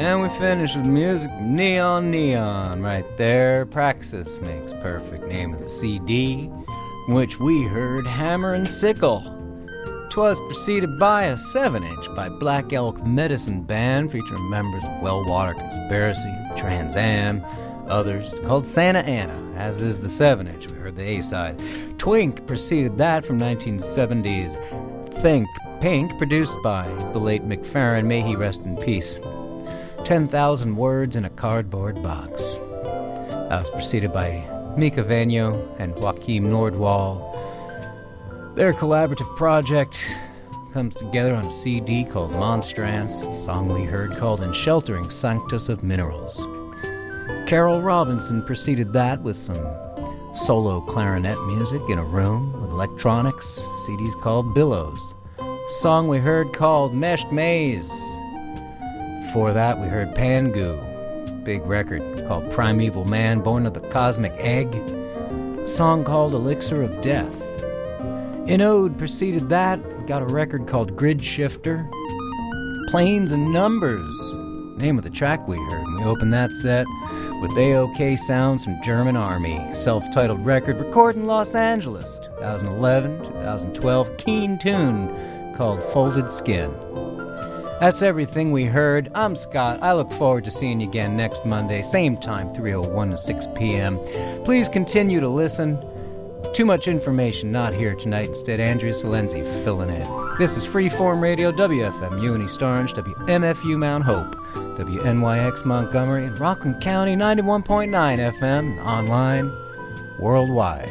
And we finish with music from Neon Neon right there. Praxis Makes Perfect, name of the CD, in which we heard Hammer and Sickle. 'Twas preceded by a 7-inch by Black Elk Medicine Band featuring members of Wellwater Conspiracy, Trans Am, others, called Santa Ana, as is the 7-inch. We heard the A-side. Twink preceded that from 1970's Think Pink, produced by the late Mick Farren, may he rest in peace. 10,000 Words in a Cardboard Box. That was preceded by Mika Vanyo and Joachim Nordwall. Their collaborative project comes together on a CD called Monstrance, the song we heard called In Sheltering Sanctus of Minerals. Carol Robinson preceded that with some solo clarinet music in a room with electronics, CDs called Billows. Song we heard called Meshed Maze. Before that, we heard Pangu, big record called Primeval Man, Born of the Cosmic Egg, a song called Elixir of Death. Inode preceded that, we got a record called Grid Shifter, Planes and Numbers, name of the track we heard. We opened that set with AOK Sounds from German Army, self-titled record, recorded in Los Angeles, 2011, 2012, keen tune called Folded Skin. That's everything we heard. I'm Scott. I look forward to seeing you again next Monday, same time, 3:01 to 6 p.m. Please continue to listen. Too much information not here tonight. Instead, Andrea Salenzi filling in. This is Freeform Radio, WFMU in East Orange, WMFU Mount Hope, WNYX Montgomery, and Rockland County, 91.9 FM, online, worldwide,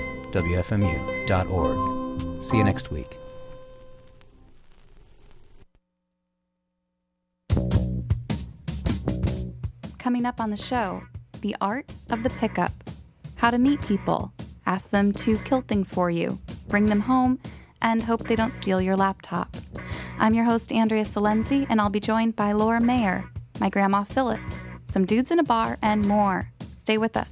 WFMU.org. See you next week. Coming up on the show, the art of the pickup, how to meet people, ask them to kill things for you, bring them home, and hope they don't steal your laptop. I'm your host, Andrea Salenzi, and I'll be joined by Laura Mayer, my grandma Phyllis, some dudes in a bar, and more. Stay with us.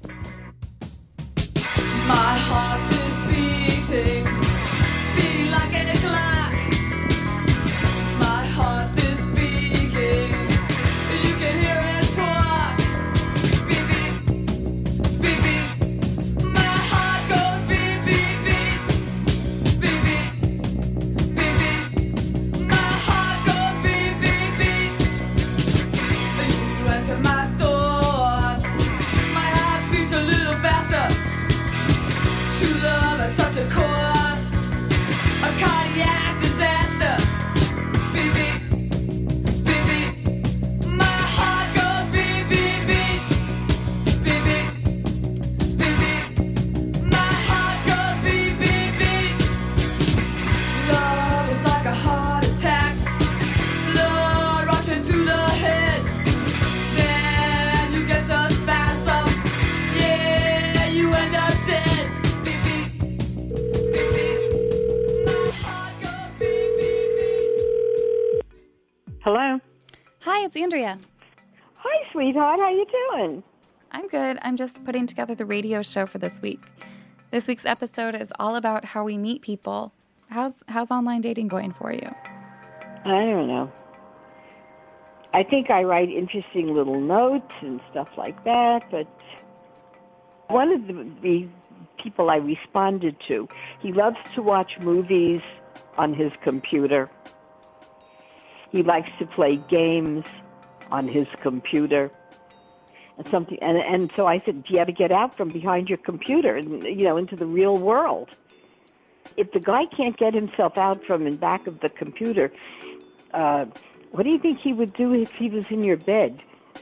My heart is beating, beating like any clock. My heart is beating, you can hear it twice. Beat, beat, beat, beat. My heart goes beat, beat, beat. Beat, beat, beat, beat. My heart goes beat, beat, beat. You enter my thoughts, my heart beats a little faster. True love at such a cost, a cardiac disaster. Beat, beat, beat, beat. My heart goes beat, beat, beat. Beat, beat, beat, beat. My heart goes beat, beat, beat. Love is like a heart attack, blood rushing to the head. Then you get the spasm, yeah, you end up dead. Beat, beat, beat, beat. My heart goes beat, beat, beat. Hello. Hi, it's Andrea. Hi, sweetheart. How you doing? I'm good. I'm just putting together the radio show for this week. This week's episode is all about how we meet people. How's online dating going for you? I don't know. I think I write interesting little notes and stuff like that, but one of the people I responded to, he loves to watch movies on his computer. He likes to play games on his computer. And so I said, do you ever get out from behind your computer and, into the real world? If the guy can't get himself out from in back of the computer, what do you think he would do if he was in your bed?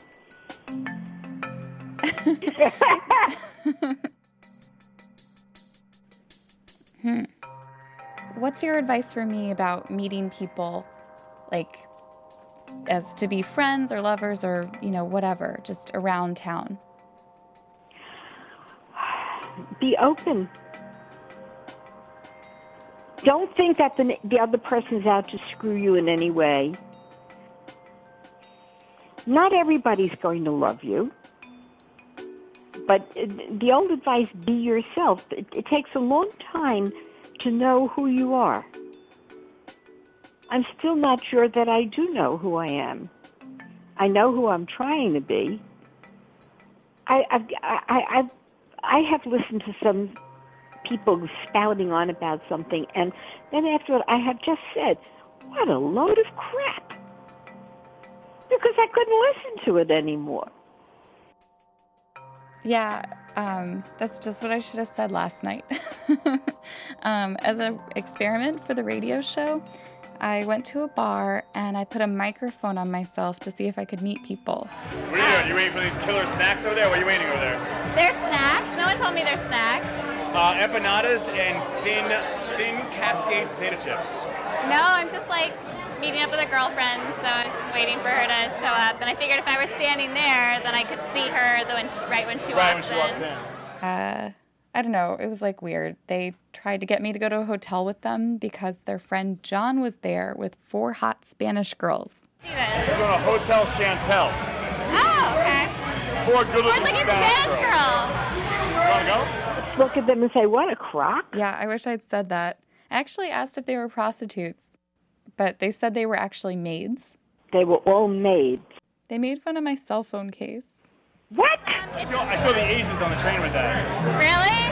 What's your advice for me about meeting people, like, as to be friends or lovers or, whatever, just around town? Be open. Don't think that the other person's out to screw you in any way. Not everybody's going to love you. But the old advice, be yourself. It takes a long time to know who you are. I'm still not sure that I do know who I am. I know who I'm trying to be. I have listened to some people spouting on about something, and then after I have just said, what a load of crap. Because I couldn't listen to it anymore. Yeah, that's just what I should have said last night. As an experiment for the radio show, I went to a bar and I put a microphone on myself to see if I could meet people. What are you doing? You waiting for these killer snacks over there? What are you waiting over there? They're snacks. No one told me they're snacks. Empanadas and thin Cascade potato chips. No, I'm just like meeting up with a girlfriend, so I was just waiting for her to show up. And I figured if I were standing there, then I could see her right when she walks in. I don't know. It was like weird. They tried to get me to go to a hotel with them because their friend John was there with 4 hot Spanish girls. We're going to Hotel Chantel. Oh, okay. 4 good-looking Spanish girls. You want to go? Look at them and say, what a crock. Yeah, I wish I'd said that. I actually asked if they were prostitutes, but they said they were actually maids. They were all maids. They made fun of my cell phone case. What? I saw the Asians on the train with that. Really?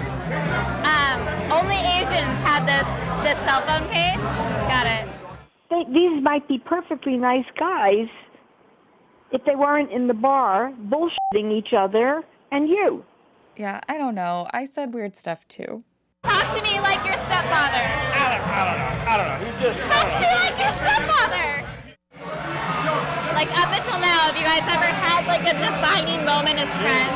Only Asians had this cell phone case? Got it. These might be perfectly nice guys if they weren't in the bar bullshitting each other and you. Yeah, I don't know. I said weird stuff too. Talk to me like your stepfather. I don't know. He's just... Talk to me like your stepfather. Like, up until now, have you guys ever had, like, a defining moment as friends?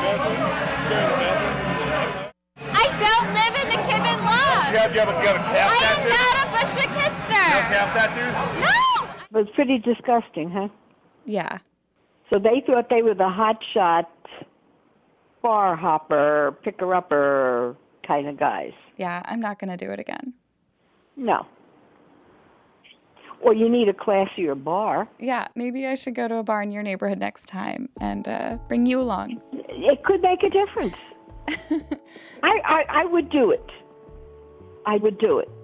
I don't live in the Kibben Lodge. You have a calf tattoo? I am not a Bushwick hipster. You have calf tattoos? No! It was pretty disgusting, huh? Yeah. So they thought they were the hotshot, bar hopper, picker-upper kind of guys. Yeah, I'm not going to do it again. No. Or you need a classier bar. Yeah, maybe I should go to a bar in your neighborhood next time and bring you along. It could make a difference. I would do it. I would do it.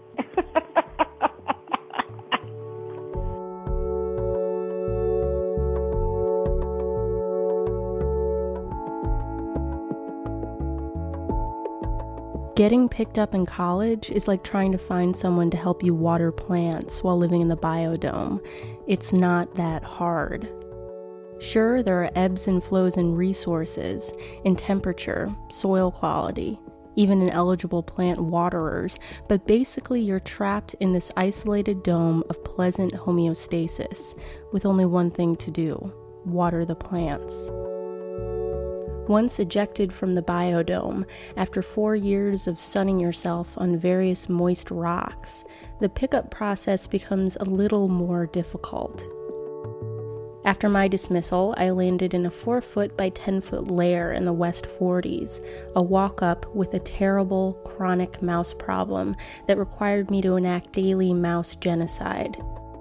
Getting picked up in college is like trying to find someone to help you water plants while living in the biodome. It's not that hard. Sure, there are ebbs and flows in resources, in temperature, soil quality, even in eligible plant waterers, but basically you're trapped in this isolated dome of pleasant homeostasis, with only one thing to do: water the plants. Once ejected from the biodome, after 4 years of sunning yourself on various moist rocks, the pickup process becomes a little more difficult. After my dismissal, I landed in a 4-foot by 10-foot lair in the West 40s, a walk-up with a terrible, chronic mouse problem that required me to enact daily mouse genocide.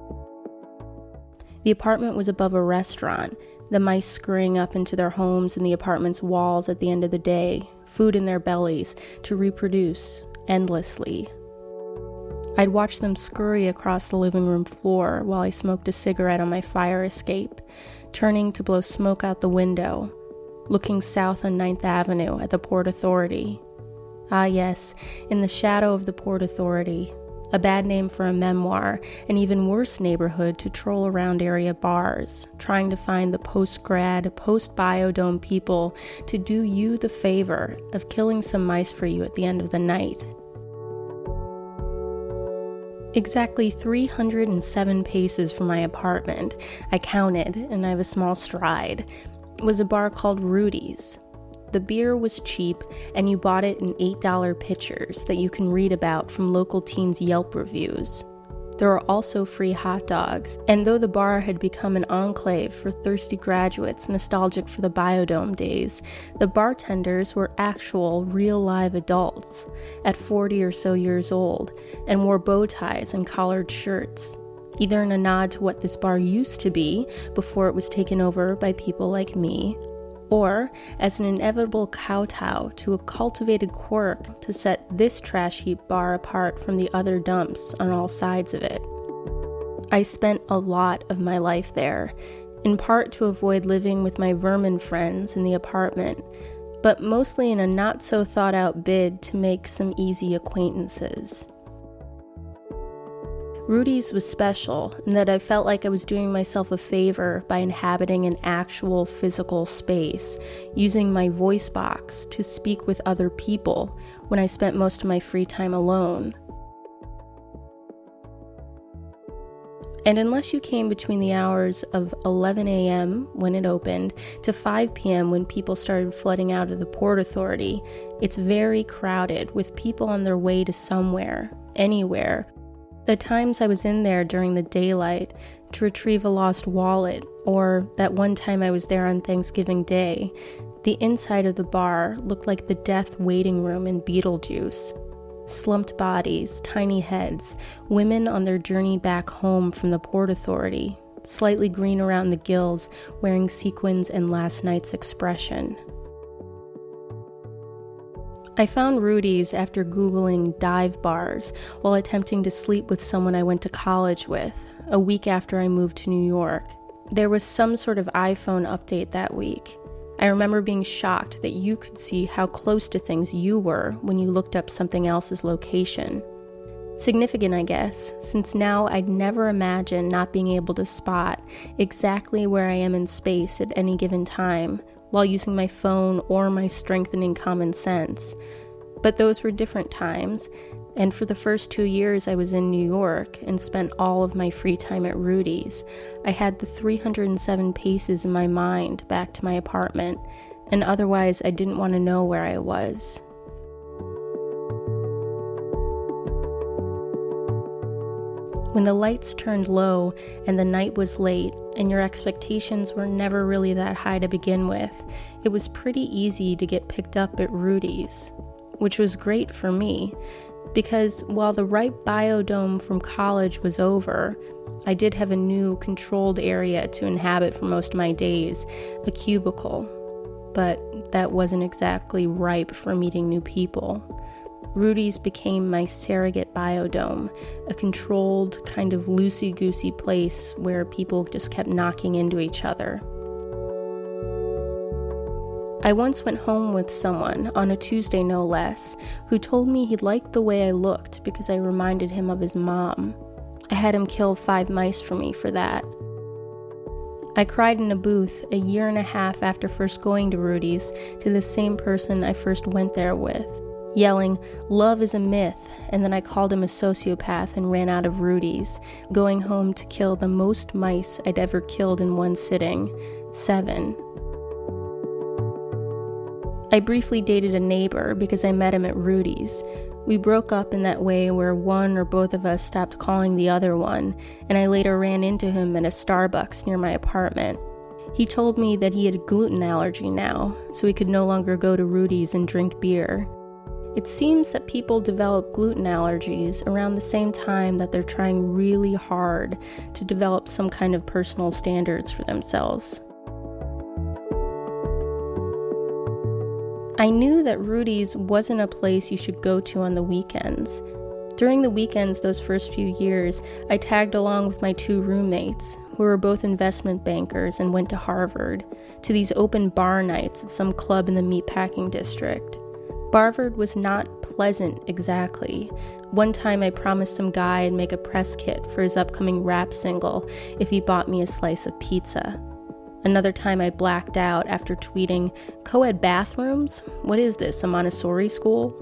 The apartment was above a restaurant, the mice scurrying up into their homes and the apartment's walls at the end of the day, food in their bellies, to reproduce endlessly. I'd watch them scurry across the living room floor while I smoked a cigarette on my fire escape, turning to blow smoke out the window, looking south on 9th Avenue at the Port Authority. Ah yes, in the shadow of the Port Authority, a bad name for a memoir, an even worse neighborhood to troll around area bars, trying to find the post-grad, post-biodome people to do you the favor of killing some mice for you at the end of the night. Exactly 307 paces from my apartment, I counted, and I have a small stride, was a bar called Rudy's. The beer was cheap, and you bought it in $8 pitchers that you can read about from local teens' Yelp reviews. There are also free hot dogs, and though the bar had become an enclave for thirsty graduates nostalgic for the biodome days, the bartenders were actual, real-live adults, at 40 or so years old, and wore bow ties and collared shirts, either in a nod to what this bar used to be before it was taken over by people like me, or as an inevitable kowtow to a cultivated quirk to set this trash heap bar apart from the other dumps on all sides of it. I spent a lot of my life there, in part to avoid living with my vermin friends in the apartment, but mostly in a not-so-thought-out bid to make some easy acquaintances. Rudy's was special in that I felt like I was doing myself a favor by inhabiting an actual physical space, using my voice box to speak with other people when I spent most of my free time alone. And unless you came between the hours of 11 a.m. when it opened to 5 p.m. when people started flooding out of the Port Authority, it's very crowded with people on their way to somewhere, anywhere. The times I was in there during the daylight to retrieve a lost wallet, or that one time I was there on Thanksgiving Day, the inside of the bar looked like the death waiting room in Beetlejuice. Slumped bodies, tiny heads, women on their journey back home from the Port Authority, slightly green around the gills, wearing sequins and last night's expression. I found Rudy's after Googling dive bars while attempting to sleep with someone I went to college with, a week after I moved to New York. There was some sort of iPhone update that week. I remember being shocked that you could see how close to things you were when you looked up something else's location. Significant, I guess, since now I'd never imagine not being able to spot exactly where I am in space at any given time while using my phone or my strengthening common sense. But those were different times, and for the first 2 years I was in New York and spent all of my free time at Rudy's, I had the 307 paces in my mind back to my apartment, and otherwise I didn't want to know where I was. When the lights turned low and the night was late and your expectations were never really that high to begin with, it was pretty easy to get picked up at Rudy's, which was great for me. Because while the ripe biodome from college was over, I did have a new controlled area to inhabit for most of my days, a cubicle. But that wasn't exactly ripe for meeting new people. Rudy's became my surrogate biodome, a controlled, kind of loosey-goosey place where people just kept knocking into each other. I once went home with someone, on a Tuesday no less, who told me he liked the way I looked because I reminded him of his mom. I had him kill 5 mice for me for that. I cried in a booth a year and a half after first going to Rudy's to the same person I first went there with, yelling, "Love is a myth," and then I called him a sociopath and ran out of Rudy's, going home to kill the most mice I'd ever killed in one sitting, 7. I briefly dated a neighbor because I met him at Rudy's. We broke up in that way where one or both of us stopped calling the other one, and I later ran into him at a Starbucks near my apartment. He told me that he had a gluten allergy now, so he could no longer go to Rudy's and drink beer. It seems that people develop gluten allergies around the same time that they're trying really hard to develop some kind of personal standards for themselves. I knew that Rudy's wasn't a place you should go to on the weekends. During the weekends those first few years, I tagged along with my 2 roommates, who were both investment bankers and went to Harvard, to these open bar nights at some club in the meatpacking district. Harvard was not pleasant exactly. One time I promised some guy I'd make a press kit for his upcoming rap single if he bought me a slice of pizza. Another time I blacked out after tweeting, "Co-ed bathrooms? What is this, a Montessori school?"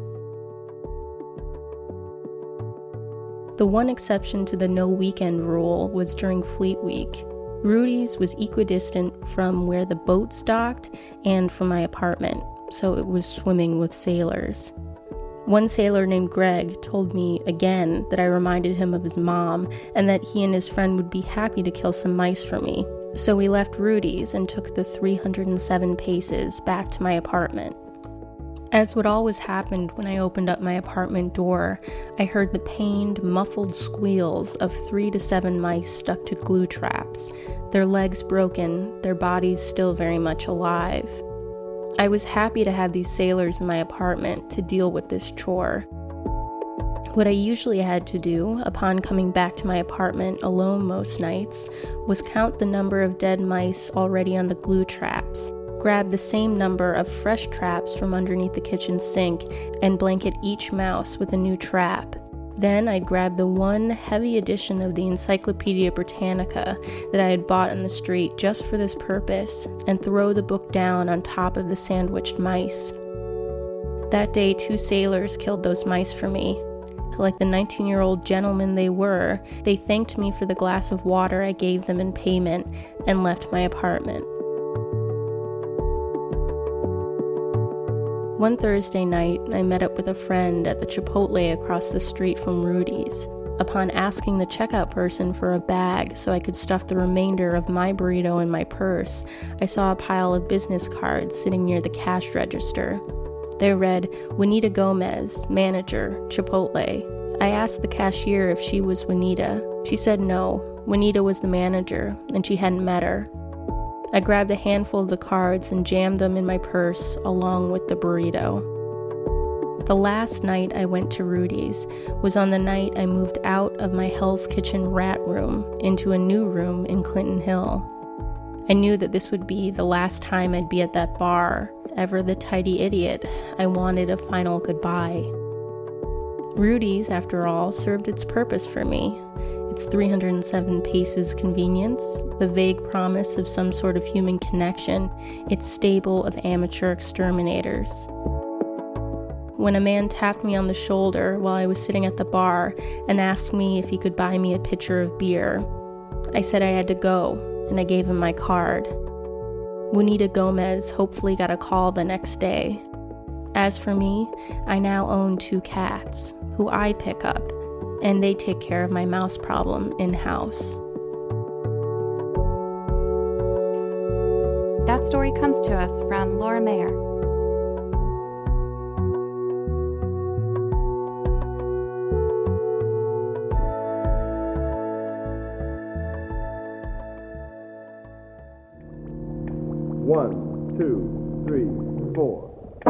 The one exception to the no weekend rule was during Fleet Week. Rudy's was equidistant from where the boats docked and from my apartment, so it was swimming with sailors. One sailor named Greg told me again that I reminded him of his mom and that he and his friend would be happy to kill some mice for me. So we left Rudy's and took the 307 paces back to my apartment. As what always happened when I opened up my apartment door, I heard the pained, muffled squeals of 3 to 7 mice stuck to glue traps, their legs broken, their bodies still very much alive. I was happy to have these sailors in my apartment to deal with this chore. What I usually had to do, upon coming back to my apartment alone most nights, was count the number of dead mice already on the glue traps, grab the same number of fresh traps from underneath the kitchen sink, and blanket each mouse with a new trap. Then I'd grab the one heavy edition of the Encyclopedia Britannica that I had bought in the street just for this purpose, and throw the book down on top of the sandwiched mice. That day, 2 sailors killed those mice for me. Like the 19-year-old gentlemen they were, they thanked me for the glass of water I gave them in payment and left my apartment. One Thursday night, I met up with a friend at the Chipotle across the street from Rudy's. Upon asking the checkout person for a bag so I could stuff the remainder of my burrito in my purse, I saw a pile of business cards sitting near the cash register. They read, Juanita Gomez, manager, Chipotle. I asked the cashier if she was Juanita. She said no, Juanita was the manager, and she hadn't met her. I grabbed a handful of the cards and jammed them in my purse along with the burrito. The last night I went to Rudy's was on the night I moved out of my Hell's Kitchen rat room into a new room in Clinton Hill. I knew that this would be the last time I'd be at that bar. Ever the tidy idiot, I wanted a final goodbye. Rudy's, after all, served its purpose for me. Its 307 paces convenience, the vague promise of some sort of human connection, its stable of amateur exterminators. When a man tapped me on the shoulder while I was sitting at the bar and asked me if he could buy me a pitcher of beer, I said I had to go, and I gave him my card. Juanita Gomez hopefully got a call the next day. As for me, I now own 2 cats, who I pick up, and they take care of my mouse problem in-house. That story comes to us from Laura Mayer. One, two, three, four.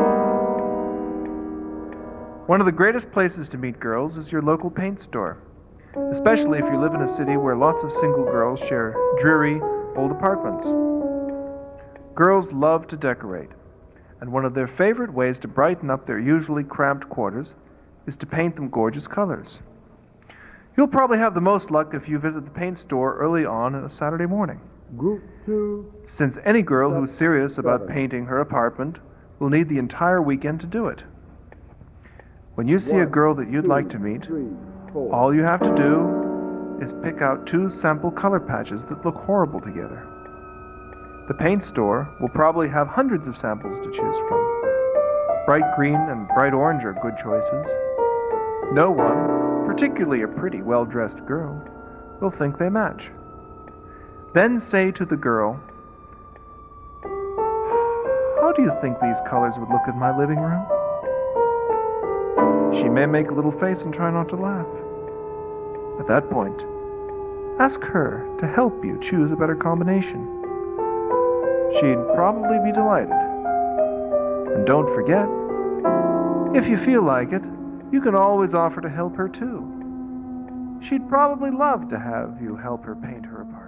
One of the greatest places to meet girls is your local paint store, especially if you live in a city where lots of single girls share dreary, old apartments. Girls love to decorate, and one of their favorite ways to brighten up their usually cramped quarters is to paint them gorgeous colors. You'll probably have the most luck if you visit the paint store early on a Saturday morning, Group 2. since any girl who's serious about painting her apartment will need the entire weekend to do it. When you see a girl that you'd like to meet, all you have to do is pick out 2 sample color patches that look horrible together. The paint store will probably have hundreds of samples to choose from. Bright green and bright orange are good choices. No one, particularly a pretty, well-dressed girl, will think they match. Then say to the girl, "How do you think these colors would look in my living room?" She may make a little face and try not to laugh. At that point, ask her to help you choose a better combination. She'd probably be delighted. And don't forget, if you feel like it, you can always offer to help her too. She'd probably love to have you help her paint her apartment.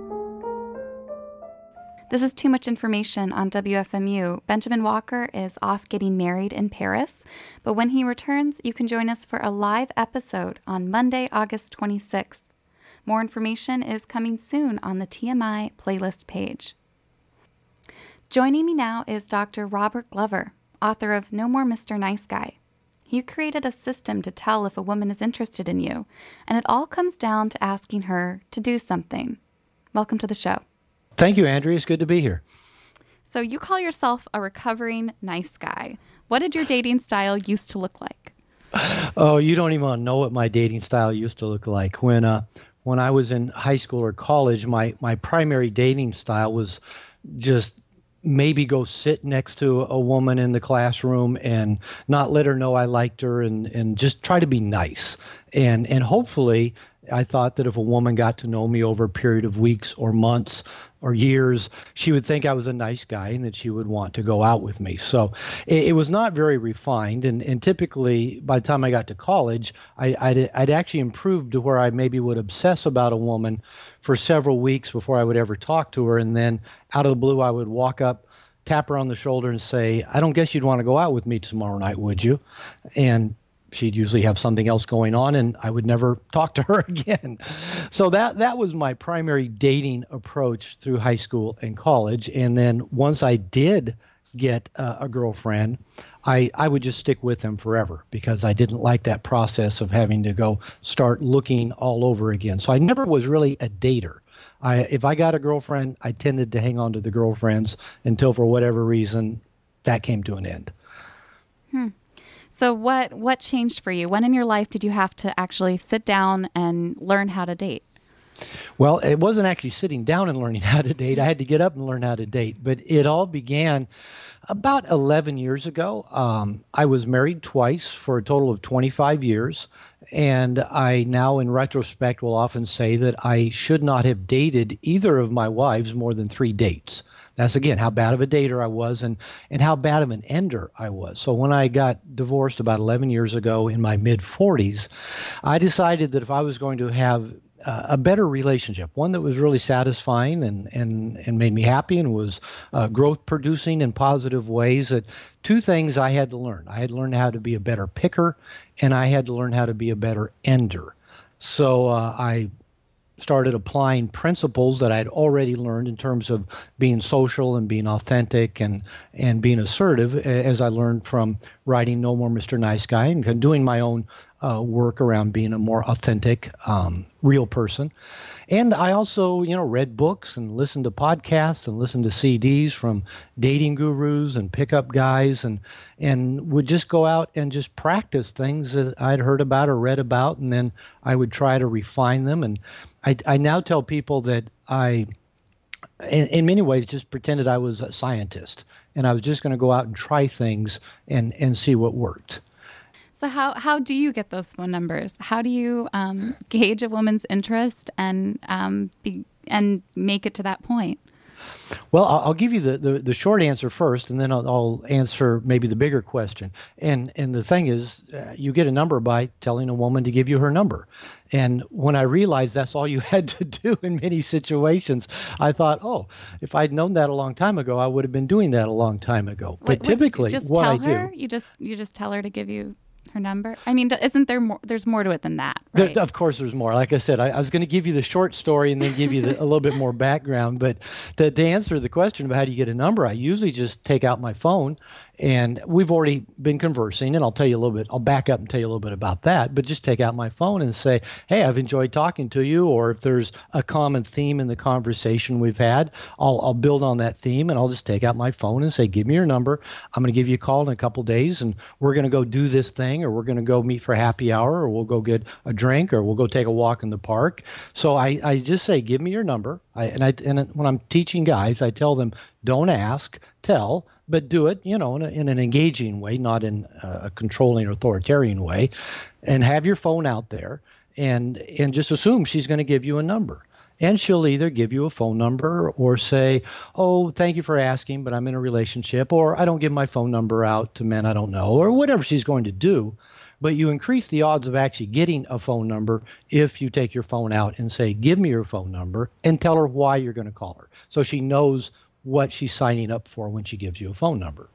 This is too much information on WFMU. Benjamin Walker is off getting married in Paris, but when he returns, you can join us for a live episode on Monday, August 26th. More information is coming soon on the TMI playlist page. Joining me now is Dr. Robert Glover, author of No More Mr. Nice Guy. He created a system to tell if a woman is interested in you, and it all comes down to asking her to do something. Welcome to the show. Thank you, Andrea. It's good to be here. So you call yourself a recovering nice guy. What did your dating style used to look like? Oh, you don't even want to know what my dating style used to look like. When I was in high school or college, my primary dating style was just maybe go sit next to a woman in the classroom and not let her know I liked her and just try to be nice. And hopefully I thought that if a woman got to know me over a period of weeks or months or years, she would think I was a nice guy and that she would want to go out with me. So it was not very refined. And typically, by the time I got to college, I'd actually improved to where I maybe would obsess about a woman for several weeks before I would ever talk to her. And then out of the blue, I would walk up, tap her on the shoulder and say, I don't guess you'd want to go out with me tomorrow night, would you? And she'd usually have something else going on, and I would never talk to her again. So that was my primary dating approach through high school and college. And then once I did get a girlfriend, I would just stick with them forever because I didn't like that process of having to go start looking all over again. So I never was really a dater. If I got a girlfriend, I tended to hang on to the girlfriends until, for whatever reason, that came to an end. So what changed for you? When in your life did you have to actually sit down and learn how to date? Well, it wasn't actually sitting down and learning how to date. I had to get up and learn how to date. But it all began about 11 years ago. I was married twice for a total of 25 years. And I now, in retrospect, will often say that I should not have dated either of my wives more than 3 dates. That's, again, how bad of a dater I was and how bad of an ender I was. So when I got divorced about 11 years ago in my mid-40s, I decided that if I was going to have a better relationship, one that was really satisfying and made me happy and was growth-producing in positive ways, that 2 things I had to learn. I had to learn how to be a better picker, and I had to learn how to be a better ender. So I started applying principles that I'd already learned in terms of being social and being authentic and being assertive, as I learned from writing No More Mr. Nice Guy and doing my own work around being a more authentic, real person. And I also, read books and listened to podcasts and listened to CDs from dating gurus and pickup guys and would just go out and just practice things that I'd heard about or read about, and then I would try to refine them. And I now tell people that I, in many ways, just pretended I was a scientist, and I was just going to go out and try things and see what worked. So how do you get those phone numbers? How do you gauge a woman's interest and make it to that point? Well, I'll give you the short answer first, and then I'll answer maybe the bigger question. And the thing is, you get a number by telling a woman to give you her number. And when I realized that's all you had to do in many situations, I thought, if I'd known that a long time ago, I would have been doing that a long time ago. But typically, what I do, you just tell her to give you her number? I mean, isn't there more? There's more to it than that, right? Of course, there's more. Like I said, I was going to give you the short story and then give you a little bit more background. But to answer the question about how do you get a number, I usually just take out my phone, and we've already been conversing, and I'll tell you a little bit. I'll back up and tell you a little bit about that. But just take out my phone and say, "Hey, I've enjoyed talking to you," or if there's a common theme in the conversation we've had, I'll build on that theme, and I'll just take out my phone and say, "Give me your number. I'm going to give you a call in a couple days, and we're going to go do this thing, or we're going to go meet for happy hour, or we'll go get a drink, or we'll go take a walk in the park." So I just say, "Give me your number." And when I'm teaching guys, I tell them, don't ask, tell. But do it, in an engaging way, not in a controlling or authoritarian way, and have your phone out there and just assume she's going to give you a number. And she'll either give you a phone number or say, "Oh, thank you for asking, but I'm in a relationship," or "I don't give my phone number out to men I don't know," or whatever she's going to do. But you increase the odds of actually getting a phone number if you take your phone out and say, "Give me your phone number," and tell her why you're going to call her, so she knows what she's signing up for when she gives you a phone number.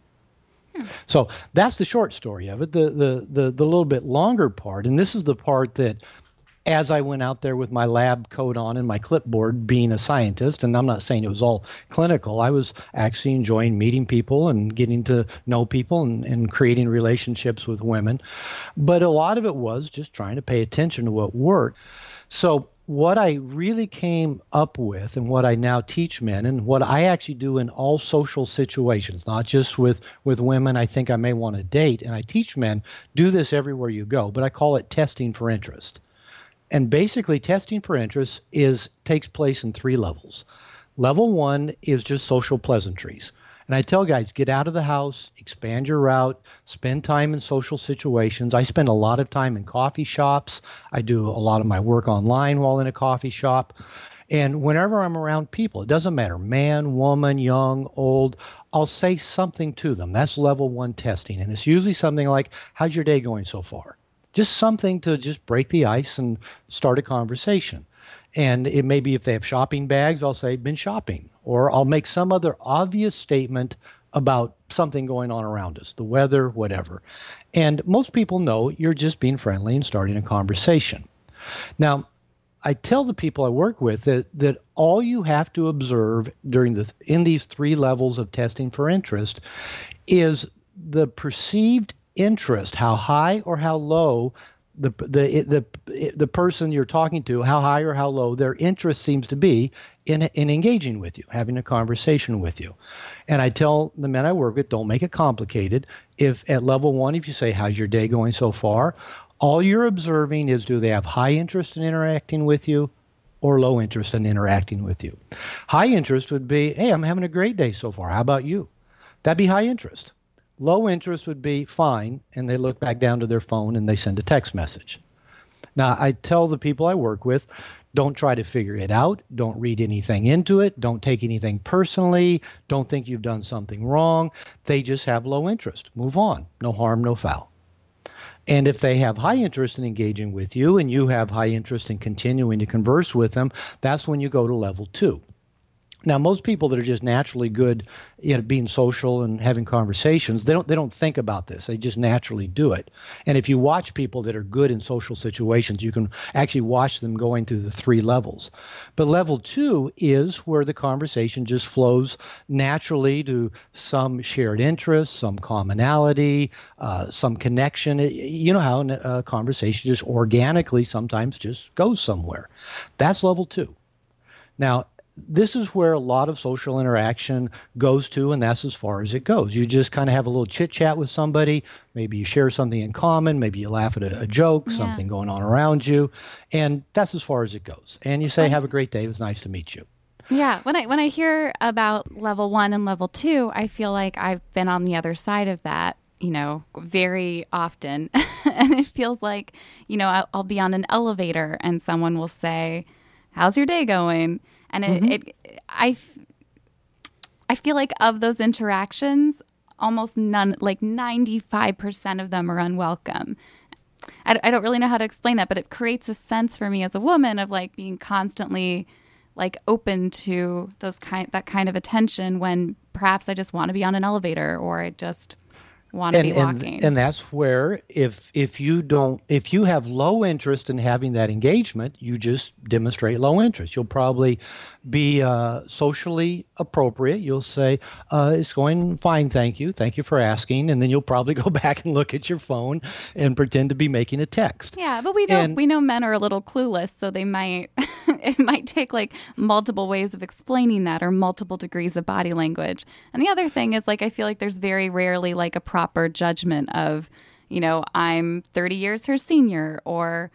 So that's the short story of it. The little bit longer part, and this is the part that, as I went out there with my lab coat on and my clipboard, being a scientist, and I'm not saying it was all clinical, I was actually enjoying meeting people and getting to know people and creating relationships with women. But a lot of it was just trying to pay attention to what worked. So what I really came up with, and what I now teach men, and what I actually do in all social situations, not just with women I think I may want to date, and I teach men, do this everywhere you go, but I call it testing for interest. And basically, testing for interest takes place in 3 levels. Level 1 is just social pleasantries. And I tell guys, get out of the house, expand your route, spend time in social situations. I spend a lot of time in coffee shops. I do a lot of my work online while in a coffee shop. And whenever I'm around people, it doesn't matter, man, woman, young, old, I'll say something to them. That's level 1 testing. And it's usually something like, how's your day going so far? Just something to just break the ice and start a conversation. And it may be if they have shopping bags, I'll say, been shopping. Or I'll make some other obvious statement about something going on around us, the weather, whatever. And most people know you're just being friendly and starting a conversation. Now, I tell the people I work with that all you have to observe in these 3 levels of testing for interest is the perceived interest, how high or how low the person you're talking to, how high or how low their interest seems to be in engaging with you, having a conversation with you. And I tell the men I work with, don't make it complicated. If at level 1, if you say, how's your day going so far? All you're observing is, do they have high interest in interacting with you or low interest in interacting with you? High interest would be, hey, I'm having a great day so far. How about you? That'd be high interest. Low interest would be fine, and they look back down to their phone and they send a text message. Now, I tell the people I work with, don't try to figure it out. Don't read anything into it. Don't take anything personally. Don't think you've done something wrong. They just have low interest. Move on. No harm, no foul. And if they have high interest in engaging with you and you have high interest in continuing to converse with them, that's when you go to level 2. Now, most people that are just naturally good at being social and having conversations, they don't think about this. They just naturally do it. And if you watch people that are good in social situations, you can actually watch them going through the 3 levels. But level 2 is where the conversation just flows naturally to some shared interest, some commonality, some connection. You know how a conversation just organically sometimes just goes somewhere. That's level 2. Now, this is where a lot of social interaction goes to, and that's as far as it goes. You just kind of have a little chit-chat with somebody. Maybe you share something in common. Maybe you laugh at a joke, something going on around you, and that's as far as it goes. And you say, have a great day. It was nice to meet you. Yeah, when I hear about level 1 and level 2, I feel like I've been on the other side of that, very often. And it feels like, I'll be on an elevator and someone will say, how's your day going? And I feel like of those interactions, almost none, like 95% of them are unwelcome. I don't really know how to explain that, but it creates a sense for me as a woman of like being constantly like open to that kind of attention when perhaps I just want to be on an elevator or I just want to be walking. And that's where if you have low interest in having that engagement, you just demonstrate low interest. You'll probably be socially appropriate. You'll say, it's going fine, thank you for asking, and then you'll probably go back and look at your phone and pretend to be making a text. Yeah, but we know men are a little clueless, so they might it might take like multiple ways of explaining that or multiple degrees of body language. And the other thing is like I feel like there's very rarely like a proper judgment of, I'm 30 years her senior or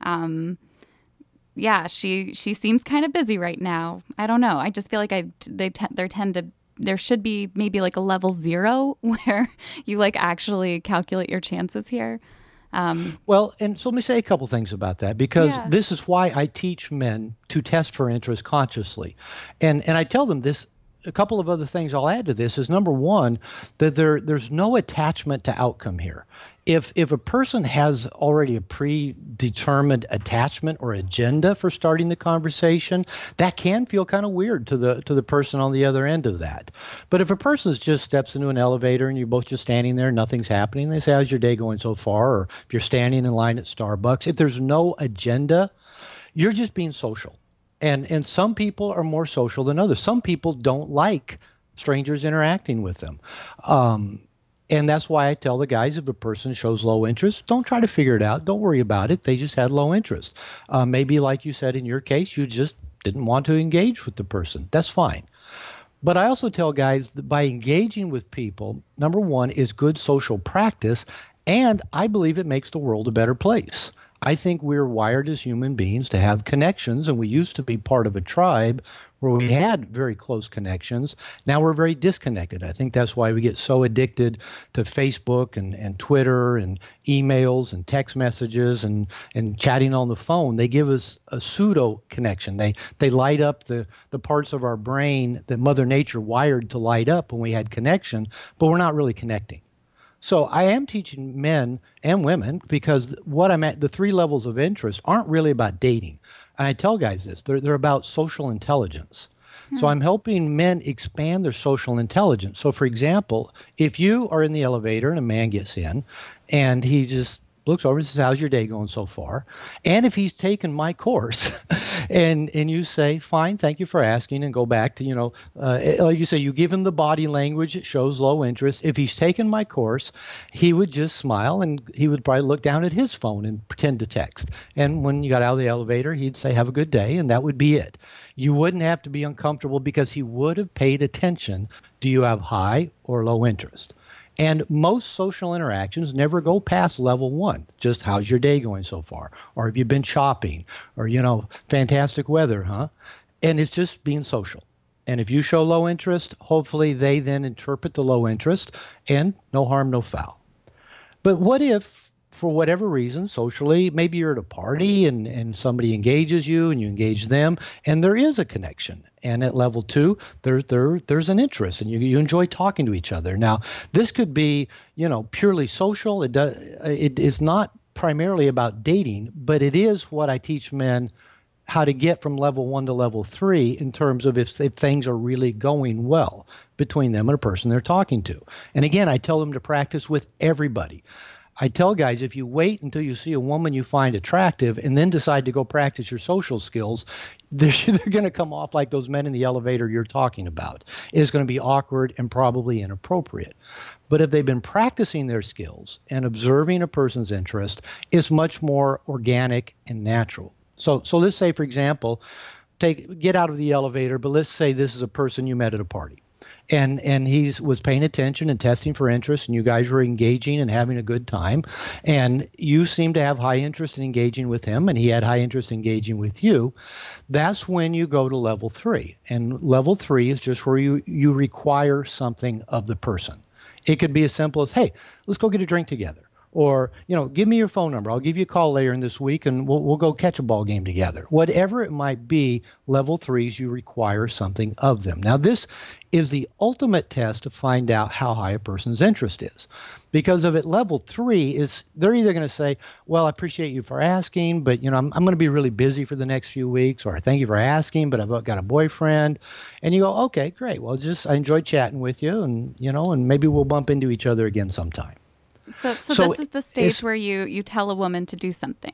she seems kind of busy right now. I don't know. I just feel like there should be maybe like a level 0 where you like actually calculate your chances here. Well, and so let me say a couple things about that, because this is why I teach men to test for interest consciously. And I tell them this, a couple of other things I'll add to this is, number one, that there's no attachment to outcome here. If a person has already a predetermined attachment or agenda for starting the conversation, that can feel kind of weird to the person on the other end of that. But if a person just steps into an elevator and you're both just standing there, nothing's happening, they say, how's your day going so far? Or if you're standing in line at Starbucks, if there's no agenda, you're just being social. And some people are more social than others. Some people don't like strangers interacting with them. And that's why I tell the guys, if a person shows low interest, don't try to figure it out. Don't worry about it. They just had low interest. Maybe like you said in your case, you just didn't want to engage with the person. That's fine. But I also tell guys that by engaging with people, number one, is good social practice, and I believe it makes the world a better place. I think we're wired as human beings to have connections, and we used to be part of a tribe where we had very close connections. Now we're very disconnected. I think that's why we get so addicted to Facebook and Twitter and emails and text messages and chatting on the phone. They give us a pseudo connection. They light up the parts of our brain that Mother Nature wired to light up when we had connection, but we're not really connecting. So I am teaching men and women, because what I'm at, the 3 levels of interest aren't really about dating. And I tell guys this, they're about social intelligence. So I'm helping men expand their social intelligence. So for example, if you are in the elevator and a man gets in and he just looks over and says, how's your day going so far? And if he's taken my course and you say, fine, thank you for asking, and go back to, like you say, you give him the body language, it shows low interest. If he's taken my course, he would just smile and he would probably look down at his phone and pretend to text. And when you got out of the elevator, he'd say, have a good day, and that would be it. You wouldn't have to be uncomfortable because he would have paid attention. Do you have high or low interest? And most social interactions never go past level 1. Just how's your day going so far? Or have you been shopping? Or, fantastic weather, huh? And it's just being social. And if you show low interest, hopefully they then interpret the low interest, and no harm, no foul. But what if, for whatever reason, socially, maybe you're at a party and somebody engages you and you engage them, and there is a connection. And at level 2, there's an interest, and you enjoy talking to each other. Now, this could be, purely social. It is not primarily about dating, but it is what I teach men how to get from level 1 to level 3 in terms of if things are really going well between them and a person they're talking to. And again, I tell them to practice with everybody. I tell guys, if you wait until you see a woman you find attractive and then decide to go practice your social skills, they're going to come off like those men in the elevator you're talking about. It's going to be awkward and probably inappropriate. But if they've been practicing their skills and observing a person's interest, it's much more organic and natural. So let's say, for example, get out of the elevator, but let's say this is a person you met at a party. And he was paying attention and testing for interest, and you guys were engaging and having a good time. And you seemed to have high interest in engaging with him, and he had high interest in engaging with you. That's when you go to level 3. And level 3 is just where you require something of the person. It could be as simple as, hey, let's go get a drink together. Or, give me your phone number. I'll give you a call later in this week, and we'll go catch a ball game together. Whatever it might be, level 3s, you require something of them. Now, this is the ultimate test to find out how high a person's interest is. Because of at level 3, they're either going to say, well, I appreciate you for asking, but, I'm going to be really busy for the next few weeks, or thank you for asking, but I've got a boyfriend. And you go, okay, great. Well, I enjoyed chatting with you, and, and maybe we'll bump into each other again sometime. So this is the stage where you tell a woman to do something.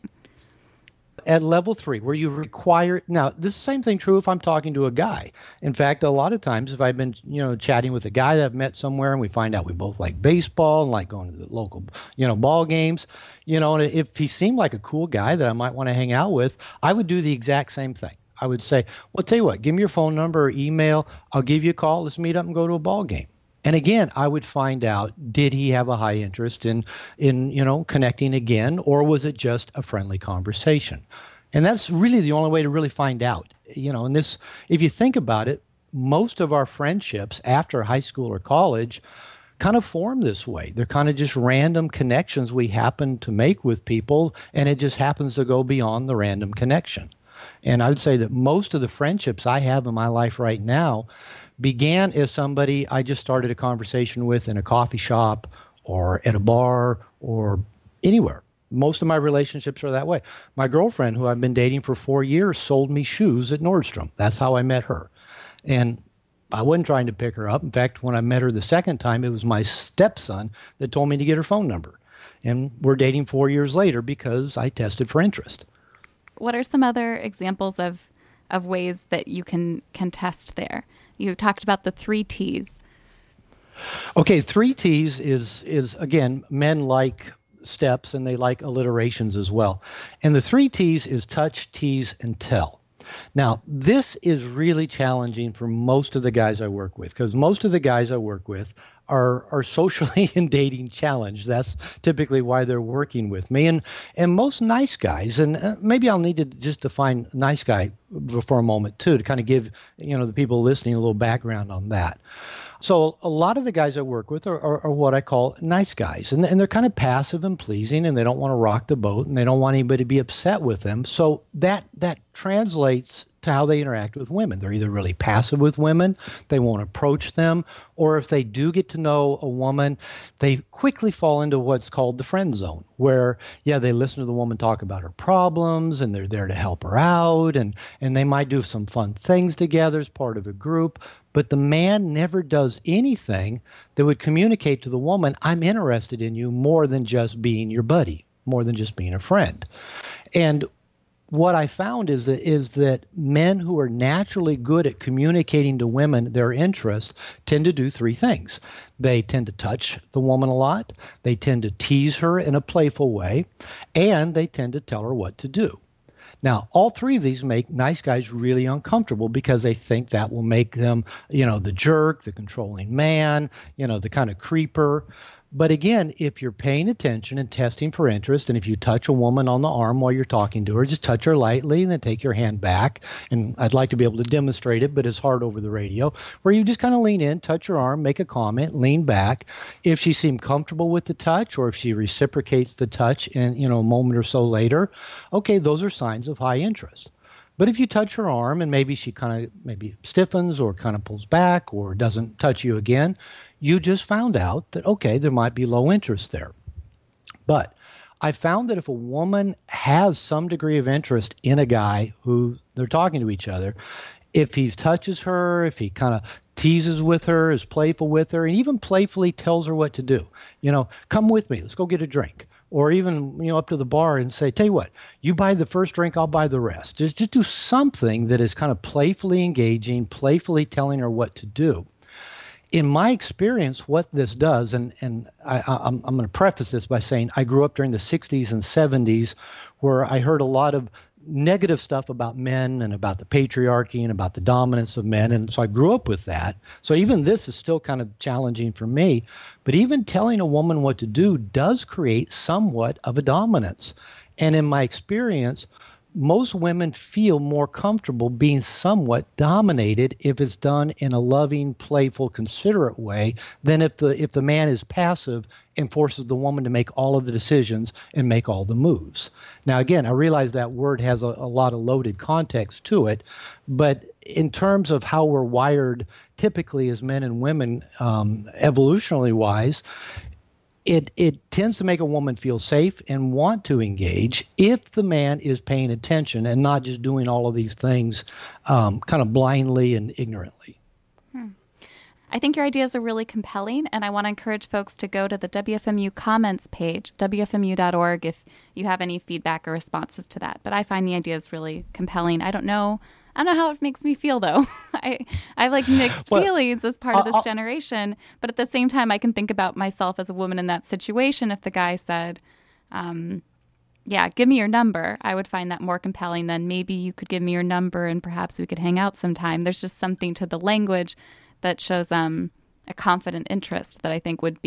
At level 3, where you require, now this is the same thing true if I'm talking to a guy. In fact, a lot of times if I've been, chatting with a guy that I've met somewhere and we find out we both like baseball and like going to the local, ball games, and if he seemed like a cool guy that I might want to hang out with, I would do the exact same thing. I would say, well, tell you what, give me your phone number or email. I'll give you a call. Let's meet up and go to a ball game. And again, I would find out, did he have a high interest in connecting again, or was it just a friendly conversation? And that's really the only way to really find out. And this, if you think about it, most of our friendships after high school or college kind of form this way. They're kind of just random connections we happen to make with people, and it just happens to go beyond the random connection. And I would say that most of the friendships I have in my life right now began as somebody I just started a conversation with in a coffee shop or at a bar or anywhere. Most of my relationships are that way. My girlfriend, who I've been dating for 4 years, sold me shoes at Nordstrom. That's how I met her. And I wasn't trying to pick her up. In fact, when I met her the second time, it was my stepson that told me to get her phone number. And we're dating 4 years later because I tested for interest. What are some other examples of ways that you can test there? You talked about the 3 T's. Okay, 3 T's is again, men like steps and they like alliterations as well. And the 3 T's is touch, tease, and tell. Now, this is really challenging for most of the guys I work with, because most of the guys I work with are socially and dating challenged. That's typically why they're working with me. And most nice guys, and maybe I'll need to just define nice guy for a moment too, to kind of give the people listening a little background on that. So a lot of the guys I work with are what I call nice guys, and they're kind of passive and pleasing, and they don't want to rock the boat, and they don't want anybody to be upset with them. So that translates to how they interact with women. They're either really passive with women, they won't approach them, or if they do get to know a woman, they quickly fall into what's called the friend zone, where, they listen to the woman talk about her problems, and they're there to help her out, and they might do some fun things together as part of a group, but the man never does anything that would communicate to the woman, I'm interested in you more than just being your buddy, more than just being a friend. And what I found is that men who are naturally good at communicating to women their interest tend to do three things. They tend to touch the woman a lot, they tend to tease her in a playful way, and they tend to tell her what to do. Now, all three of these make nice guys really uncomfortable because they think that will make them, the jerk, the controlling man, the kind of creeper. But again, if you're paying attention and testing for interest, and if you touch a woman on the arm while you're talking to her, just touch her lightly and then take your hand back. And I'd like to be able to demonstrate it, but it's hard over the radio, where you just kind of lean in, touch her arm, make a comment, lean back. If she seems comfortable with the touch, or if she reciprocates the touch in, a moment or so later, okay, those are signs of high interest. But if you touch her arm and maybe she kind of maybe stiffens or kind of pulls back or doesn't touch you again, you just found out that, okay, there might be low interest there. But I found that if a woman has some degree of interest in a guy who they're talking to each other, if he touches her, if he kind of teases with her, is playful with her, and even playfully tells her what to do, come with me, let's go get a drink. Or even, up to the bar and say, tell you what, you buy the first drink, I'll buy the rest. Just do something that is kind of playfully engaging, playfully telling her what to do. In my experience, what this does, and I'm going to preface this by saying I grew up during the 60s and 70s where I heard a lot of negative stuff about men and about the patriarchy and about the dominance of men, and so I grew up with that. So even this is still kind of challenging for me, but even telling a woman what to do does create somewhat of a dominance. And in my experience, most women feel more comfortable being somewhat dominated if it's done in a loving, playful, considerate way than if the man is passive and forces the woman to make all of the decisions and make all the moves. Now, again, I realize that word has a lot of loaded context to it, but in terms of how we're wired typically as men and women, evolutionarily wise, it tends to make a woman feel safe and want to engage if the man is paying attention and not just doing all of these things kind of blindly and ignorantly. I think your ideas are really compelling, and I want to encourage folks to go to the WFMU comments page, wfmu.org, if you have any feedback or responses to that. But I find the ideas really compelling. I don't know how it makes me feel, though. I have like mixed feelings as part of this generation, but at the same time, I can think about myself as a woman in that situation. If the guy said, give me your number, I would find that more compelling than maybe you could give me your number and perhaps we could hang out sometime. There's just something to the language that shows a confident interest that I think would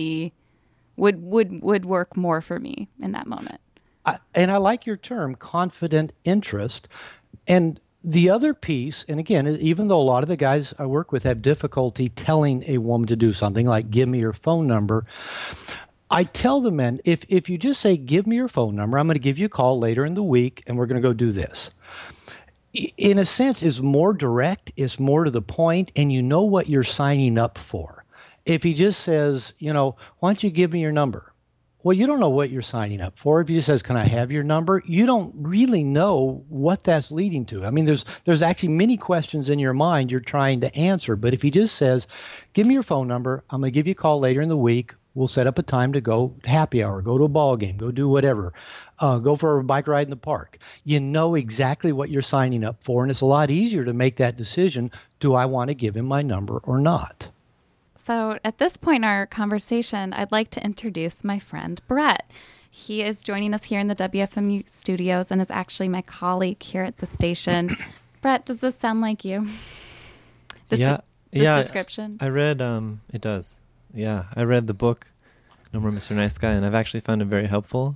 work more for me in that moment. And I like your term, confident interest. And the other piece, and again, even though a lot of the guys I work with have difficulty telling a woman to do something like give me your phone number, I tell the men, if you just say give me your phone number, I'm going to give you a call later in the week and we're going to go do this. In a sense, is more direct, is more to the point, and you know what you're signing up for. If he just says, why don't you give me your number? Well, you don't know what you're signing up for. If he just says, can I have your number? You don't really know what that's leading to. I mean, there's actually many questions in your mind you're trying to answer. But if he just says, give me your phone number, I'm going to give you a call later in the week. We'll set up a time to go happy hour, go to a ball game, go do whatever, go for a bike ride in the park. You know exactly what you're signing up for, and it's a lot easier to make that decision. Do I want to give him my number or not? So at this point in our conversation, I'd like to introduce my friend, Brett. He is joining us here in the WFMU studios and is actually my colleague here at the station. Brett, does this sound like you? This description? I read, it does. Yeah, I read the book, No More Mr. Nice Guy, and I've actually found it very helpful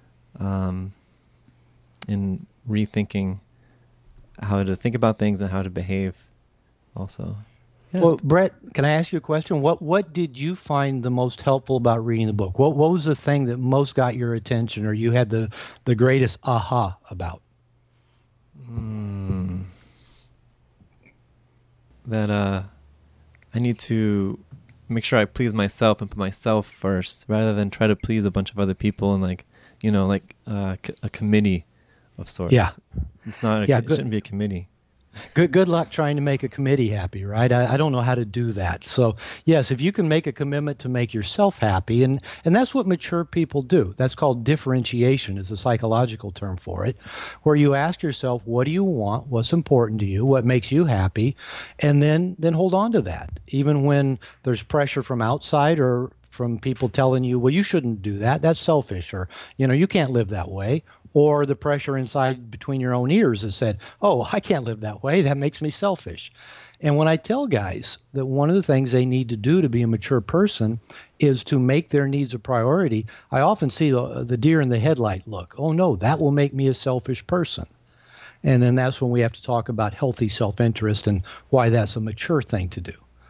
in rethinking how to think about things and how to behave also. Yeah. Well, Brett, can I ask you a question? What did you find the most helpful about reading the book? What was the thing that most got your attention, or you had the greatest aha about? That I need to make sure I please myself and put myself first, rather than try to please a bunch of other people and like a committee of sorts. Yeah, it's not. It shouldn't be a committee. Good luck trying to make a committee happy, right? I don't know how to do that. So, yes, if you can make a commitment to make yourself happy, and that's what mature people do. That's called differentiation, is a psychological term for it, where you ask yourself, what do you want? What's important to you? What makes you happy? And then hold on to that, even when there's pressure from outside or from people telling you, well, you shouldn't do that. That's selfish, or, you can't live that way. Or the pressure inside between your own ears has said, oh, I can't live that way. That makes me selfish. And when I tell guys that one of the things they need to do to be a mature person is to make their needs a priority, I often see the deer in the headlight look. Oh, no, that will make me a selfish person. And then that's when we have to talk about healthy self-interest and why that's a mature thing to do.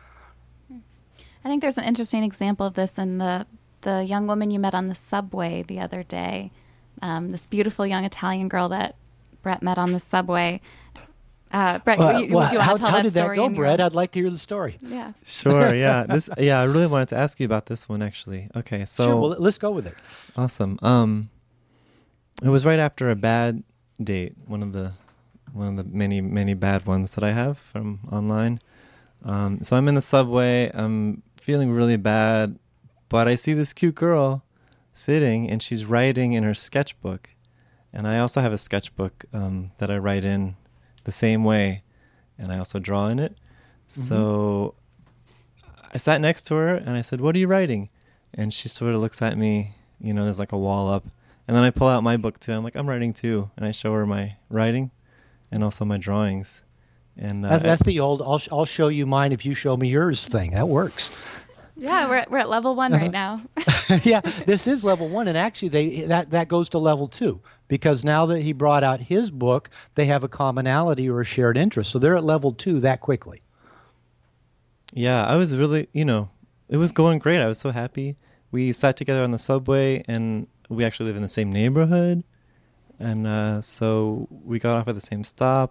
I think there's an interesting example of this in the young woman you met on the subway the other day. This beautiful young Italian girl that Brett met on the subway. Brett, would you want to tell that story? How did that go, Brett? I'd like to hear the story. Yeah. Sure, yeah. I really wanted to ask you about this one, actually. Okay, so... Sure, well, let's go with it. Awesome. It was right after a bad date, one of the many, many bad ones that I have from online. So I'm in the subway, I'm feeling really bad, but I see this cute girl sitting, and she's writing in her sketchbook, and I also have a sketchbook that I write in the same way, and I also draw in it. Mm-hmm. So I sat next to her and I said, what are you writing? And she sort of looks at me, there's like a wall up, and then I pull out my book too. I'm like, I'm writing too, and I show her my writing and also my drawings. And that's the old I'll show you mine if you show me yours thing. That works. Yeah, we're at level 1 right now. Yeah, this is level 1, and actually that goes to level 2, because now that he brought out his book, they have a commonality or a shared interest. So they're at level 2 that quickly. Yeah, I was really, it was going great. I was so happy. We sat together on the subway, and we actually live in the same neighborhood, and so we got off at the same stop,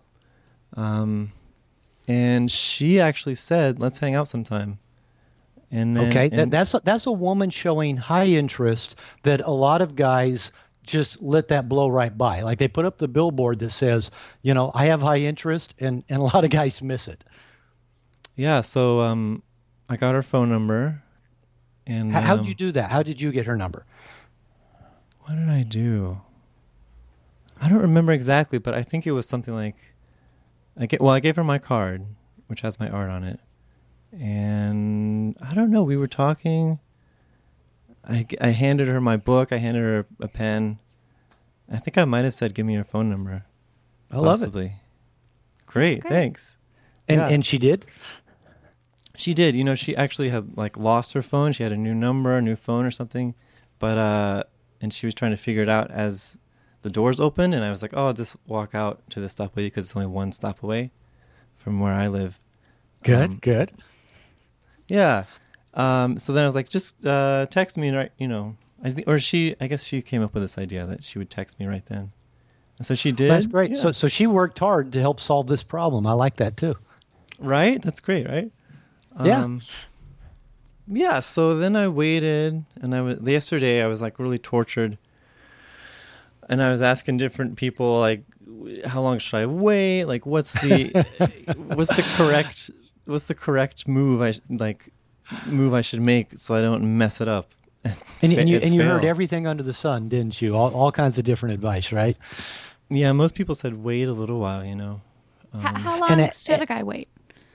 and she actually said, let's hang out sometime. And then, okay, that's a woman showing high interest that a lot of guys just let that blow right by. Like they put up the billboard that says, I have high interest, and a lot of guys miss it. Yeah, so I got her phone number. And how did you do that? How did you get her number? What did I do? I don't remember exactly, but I think it was something like, I gave her my card, which has my art on it. And I don't know, we were talking. I handed her my book. I handed her a pen. I think I might have said, give me your phone number. I love it. Great, thanks. And she did? She did. She actually had lost her phone. She had a new number, a new phone or something. But, and she was trying to figure it out as the doors opened. And I was like, oh, I'll just walk out to the stop with you because it's only one stop away from where I live. Good. Yeah. So then I was like, just text me, right? I guess she came up with this idea that she would text me right then. And so she did. That's great. Yeah. So she worked hard to help solve this problem. I like that too. Right? That's great, right? Yeah. Yeah. So then I waited, and yesterday I was really tortured, and I was asking different people how long should I wait? What's the correct move I should make so I don't mess it up. And you heard everything under the sun, didn't you? All kinds of different advice, right? Yeah, most people said wait a little while, How long should a guy wait?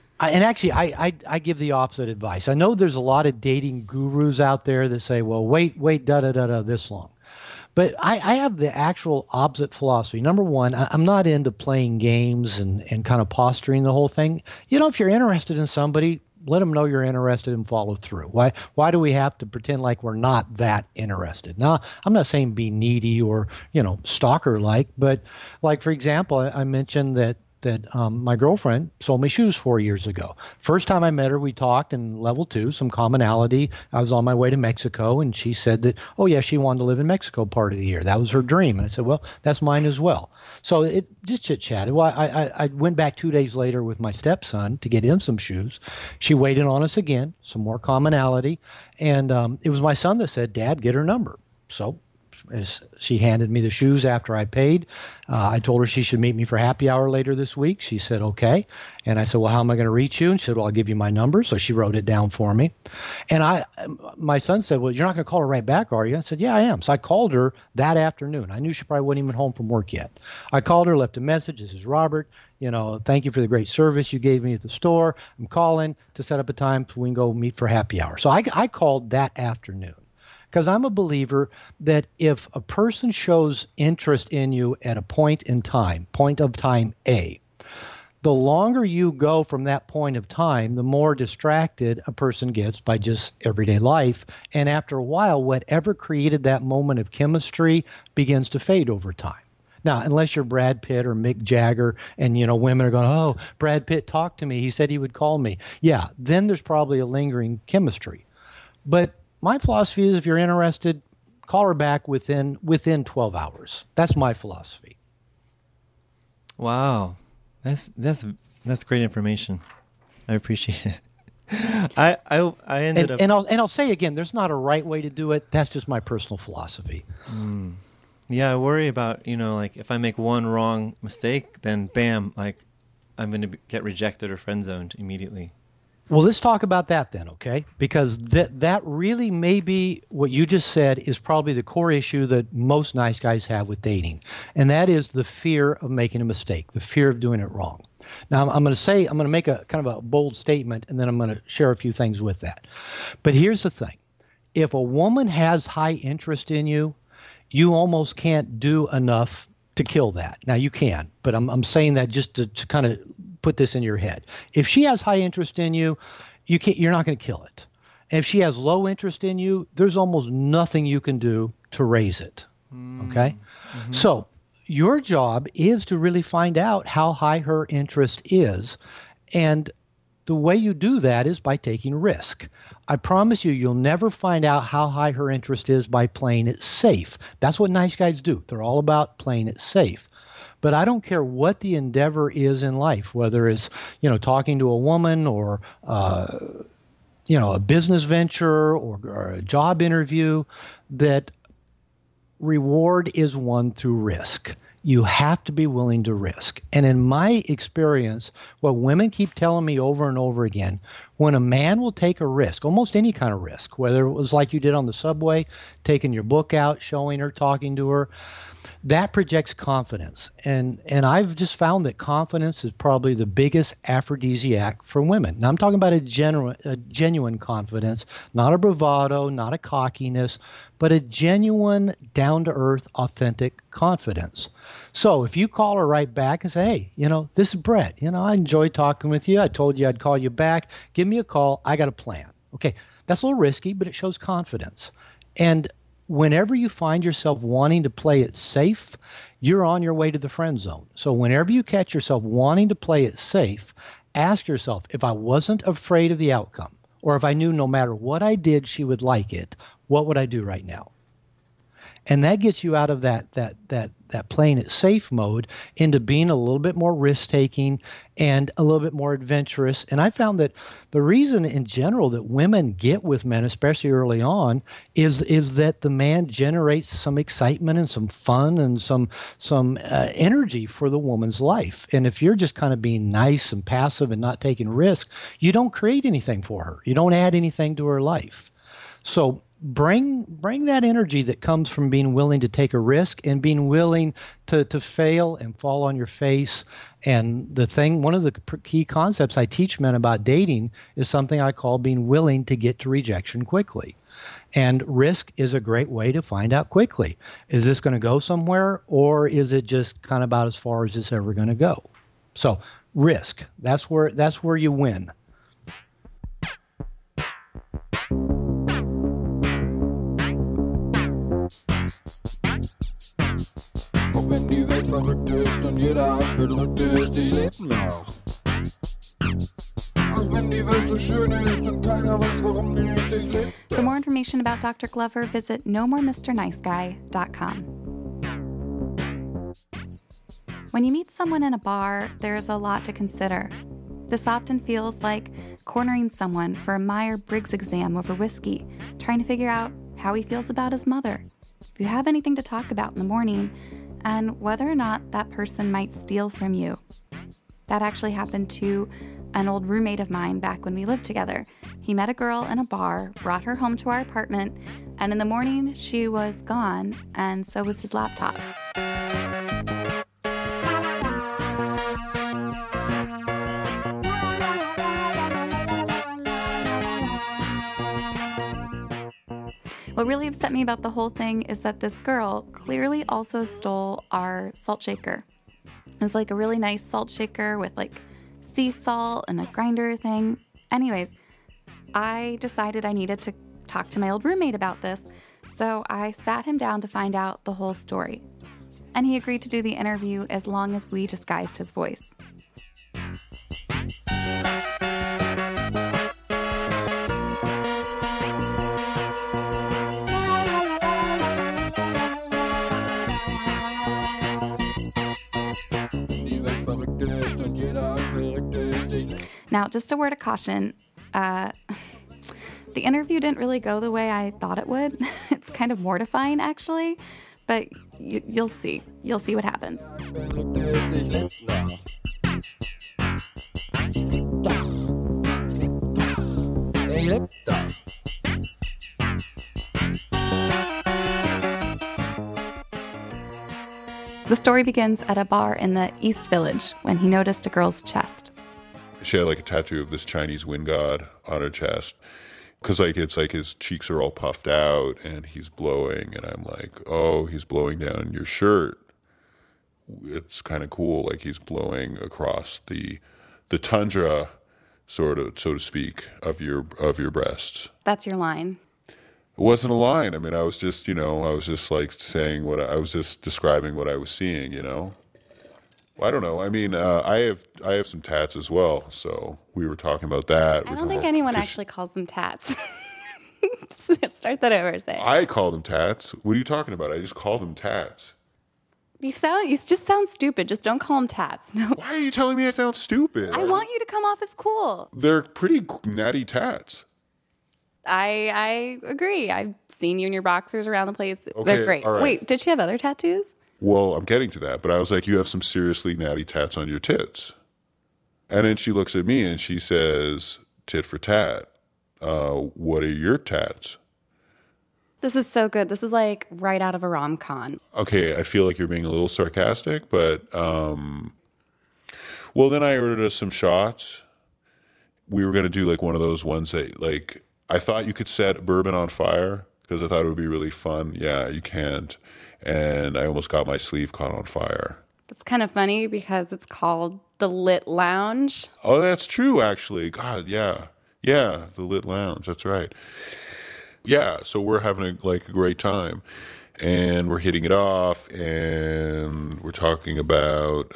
I give the opposite advice. I know there's a lot of dating gurus out there that say, well, wait, this long. But I have the actual opposite philosophy. Number one, I'm not into playing games and kind of posturing the whole thing. If you're interested in somebody, let them know you're interested and follow through. Why do we have to pretend like we're not that interested? Now, I'm not saying be needy or, stalker-like, but like, for example, I mentioned that my girlfriend sold me shoes 4 years ago. First time I met her, we talked in level 2, some commonality. I was on my way to Mexico, and she said that, oh, yeah, she wanted to live in Mexico part of the year. That was her dream. And I said, well, that's mine as well. So it just chit-chatted. Well, I went back 2 days later with my stepson to get him some shoes. She waited on us again, some more commonality. And it was my son that said, Dad, get her number. So as she handed me the shoes after I paid, I told her she should meet me for happy hour later this week. She said, okay. And I said, well, how am I going to reach you? And she said, well, I'll give you my number. So she wrote it down for me. And my son said, well, you're not going to call her right back, are you? I said, yeah, I am. So I called her that afternoon. I knew she probably wasn't even home from work yet. I called her, left a message. This is Robert. Thank you for the great service you gave me at the store. I'm calling to set up a time so we can go meet for happy hour. So I called that afternoon. Because I'm a believer that if a person shows interest in you at a point of time A, the longer you go from that point of time, the more distracted a person gets by just everyday life. And after a while, whatever created that moment of chemistry begins to fade over time. Now, unless you're Brad Pitt or Mick Jagger and, women are going, oh, Brad Pitt talked to me. He said he would call me. Yeah, then there's probably a lingering chemistry. But my philosophy is if you're interested, call her back within 12 hours. That's my philosophy. Wow. That's great information. I appreciate it. I ended up... And I'll say again, there's not a right way to do it. That's just my personal philosophy. Yeah, I worry about, like if I make one wrong mistake, then bam, like I'm going to get rejected or friend zoned immediately. Well, let's talk about that then, okay? Because that really may be what you just said is probably the core issue that most nice guys have with dating. And that is the fear of making a mistake, the fear of doing it wrong. Now, I'm going to make a kind of a bold statement, and then I'm going to share a few things with that. But here's the thing. If a woman has high interest in you, you almost can't do enough to kill that. Now, you can, but I'm saying that just to kind of put this in your head. If she has high interest in you, you're not going to kill it. And if she has low interest in you, there's almost nothing you can do to raise it. Okay? Mm-hmm. So your job is to really find out how high her interest is. And the way you do that is by taking risk. I promise you'll never find out how high her interest is by playing it safe. That's what nice guys do. They're all about playing it safe. But I don't care what the endeavor is in life, whether it's, talking to a woman or, a business venture or a job interview, that reward is won through risk. You have to be willing to risk. And in my experience, what women keep telling me over and over again, when a man will take a risk, almost any kind of risk, whether it was like you did on the subway, taking your book out, showing her, talking to her, that projects confidence. And I've just found that confidence is probably the biggest aphrodisiac for women. Now, I'm talking about a genuine confidence, not a bravado, not a cockiness, but a genuine, down-to-earth, authentic confidence. So if you call her right back and say, hey, this is Brett. I enjoyed talking with you. I told you I'd call you back. Give me a call. I got a plan. Okay, that's a little risky, but it shows confidence. And whenever you find yourself wanting to play it safe, you're on your way to the friend zone. So whenever you catch yourself wanting to play it safe, ask yourself, if I wasn't afraid of the outcome, or if I knew no matter what I did, she would like it, what would I do right now? And that gets you out of that playing it safe mode into being a little bit more risk-taking and a little bit more adventurous. And I found that the reason in general that women get with men, especially early on, is that the man generates some excitement and some fun and some energy for the woman's life. And if you're just kind of being nice and passive and not taking risk, you don't create anything for her. You don't add anything to her life. So bring that energy that comes from being willing to take a risk and being willing to fail and fall on your face. And one of the key concepts I teach men about dating is something I call being willing to get to rejection quickly. And risk is a great way to find out quickly. Is this going to go somewhere, or is it just kind of about as far as it's ever going to go? So risk, that's where you win. Welt verrückt ist und jeder bedrückt ist, die lebt noch. Und wenn die Welt so schön ist und keiner weiß, warum nicht, ich lebe. For more information about Dr. Glover, visit nomoremrniceguy.com. When you meet someone in a bar, there's a lot to consider. This often feels like cornering someone for a Myers-Briggs exam over whiskey, trying to figure out how he feels about his mother, if you have anything to talk about in the morning, and whether or not that person might steal from you. That actually happened to an old roommate of mine back when we lived together. He met a girl in a bar, brought her home to our apartment, and in the morning she was gone, and so was his laptop. What really upset me about the whole thing is that this girl clearly also stole our salt shaker. It was like a really nice salt shaker with like sea salt and a grinder thing. Anyways, I decided I needed to talk to my old roommate about this, so I sat him down to find out the whole story. And he agreed to do the interview as long as we disguised his voice. Now, just a word of caution, the interview didn't really go the way I thought it would. It's kind of mortifying, actually, but you'll see. You'll see what happens. The story begins at a bar in the East Village when he noticed a girl's chest. She had like a tattoo of this Chinese wind god on her chest. Because like it's like his cheeks are all puffed out and he's blowing. And I'm like, oh, he's blowing down your shirt. It's kind of cool. Like he's blowing across the tundra, sort of, so to speak, of your breasts. That's your line. It wasn't a line. I mean, I was just, I was just like saying I was just describing what I was seeing, I don't know. I mean, I have some tats as well, so we were talking about that. I don't think anyone actually calls them tats. Start that over, say. I call them tats. What are you talking about? I just call them tats. You just sound stupid. Just don't call them tats. No. Why are you telling me I sound stupid? I want you to come off as cool. They're pretty natty tats. I agree. I've seen you in your boxers around the place. Okay, they're great. all right. Wait, did she have other tattoos? Well, I'm getting to that, but I was like, you have some seriously natty tats on your tits. And then she looks at me and she says, tit for tat. What are your tats? This is so good. This is like right out of a rom-com. Okay, I feel like you're being a little sarcastic, but well, then I ordered us some shots. We were going to do like one of those ones that like, I thought you could set bourbon on fire because I thought it would be really fun. Yeah, you can't. And I almost got my sleeve caught on fire. That's kind of funny because it's called the Lit Lounge. Oh, that's true, actually. God, yeah. Yeah, the Lit Lounge. That's right. Yeah, so we're having a great time. And we're hitting it off. And we're talking about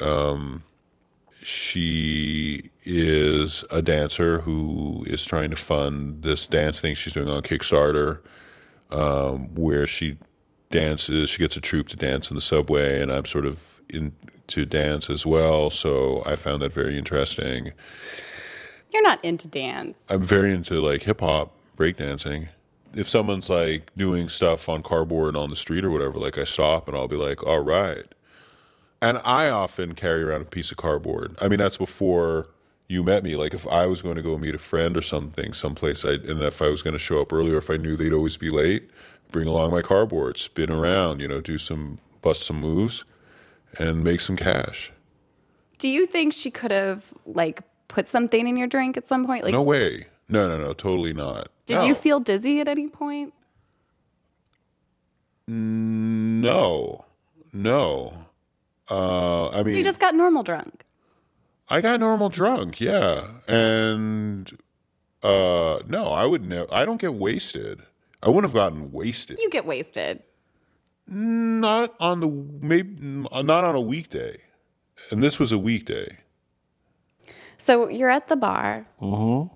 she is a dancer who is trying to fund this dance thing she's doing on Kickstarter where she dances. She gets a troupe to dance in the subway, and I'm sort of into dance as well, so I found that very interesting. You're not into dance. I'm very into like hip-hop, breakdancing. If someone's like doing stuff on cardboard on the street or whatever, like I stop and I'll be like, all right. And I often carry around a piece of cardboard. I mean, that's before you met me. Like if I was going to go meet a friend or something someplace, and if I was going to show up early or if I knew they'd always be late, bring along my cardboard, spin around, bust some moves and make some cash. Do you think she could have like put something in your drink at some point? Like, no way. No, totally not. Did you feel dizzy at any point? No. I mean, you just got normal drunk. I got normal drunk, yeah. And no, I would never. I don't get wasted. I wouldn't have gotten wasted. You get wasted. Not on a weekday. And this was a weekday. So you're at the bar. Mm-hmm.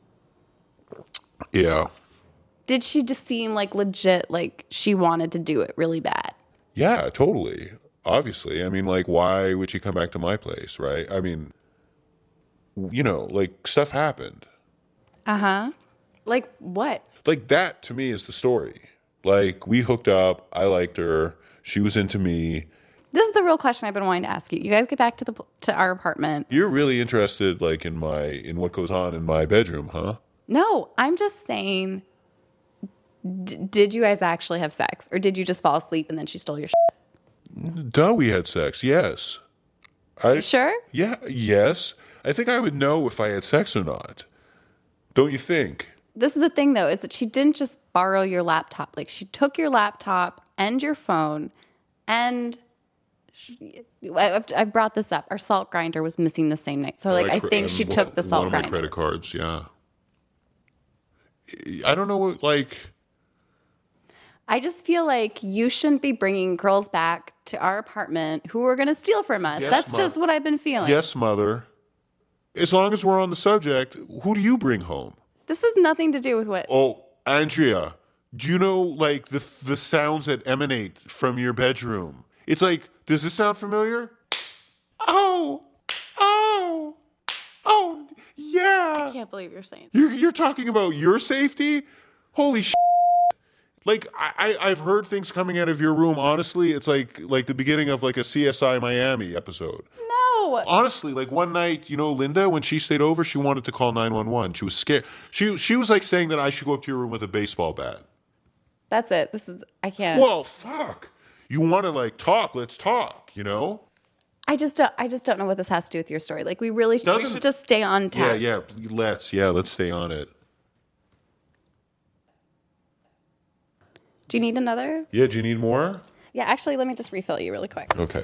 Yeah. Did she just seem like legit, like she wanted to do it really bad? Yeah, totally. Obviously. I mean, like, why would she come back to my place, right? I mean, you know, like, stuff happened. Uh-huh. Like what? Like, that to me is the story. Like, we hooked up. I liked her. She was into me. This is the real question I've been wanting to ask you. You guys get back to our apartment. You're really interested, like, in what goes on in my bedroom, huh? No, I'm just saying, did you guys actually have sex? Or did you just fall asleep and then she stole your shit? Duh, we had sex, yes. You sure? Yeah, yes. I think I would know if I had sex or not. Don't you think? This is the thing, though, is that she didn't just borrow your laptop. Like, she took your laptop and your phone, and I brought this up. Our salt grinder was missing the same night. So, like, I think she took the salt grinder. One of my credit cards, yeah. I don't know what, like... I just feel like you shouldn't be bringing girls back to our apartment who are going to steal from us. Yes, That's just what I've been feeling. Yes, Mother. As long as we're on the subject, who do you bring home? This has nothing to do with what... Oh, Andrea, do you know, like, the sounds that emanate from your bedroom? It's like, does this sound familiar? Oh, yeah. I can't believe you're saying that. You're talking about your safety? Holy shit. Like, I've heard things coming out of your room. Honestly, it's like the beginning of, like, a CSI Miami episode. No. Honestly, like, one night, you know, Linda, when she stayed over, she wanted to call 911. She was scared. She was, like, saying that I should go up to your room with a baseball bat. That's it. I can't. Well, fuck. You want to, like, talk, let's talk, you know? I just don't know what this has to do with your story. Like, we should just stay on task. Yeah, let's stay on it. Do you need another? Yeah, do you need more? Yeah, actually, let me just refill you really quick. Okay.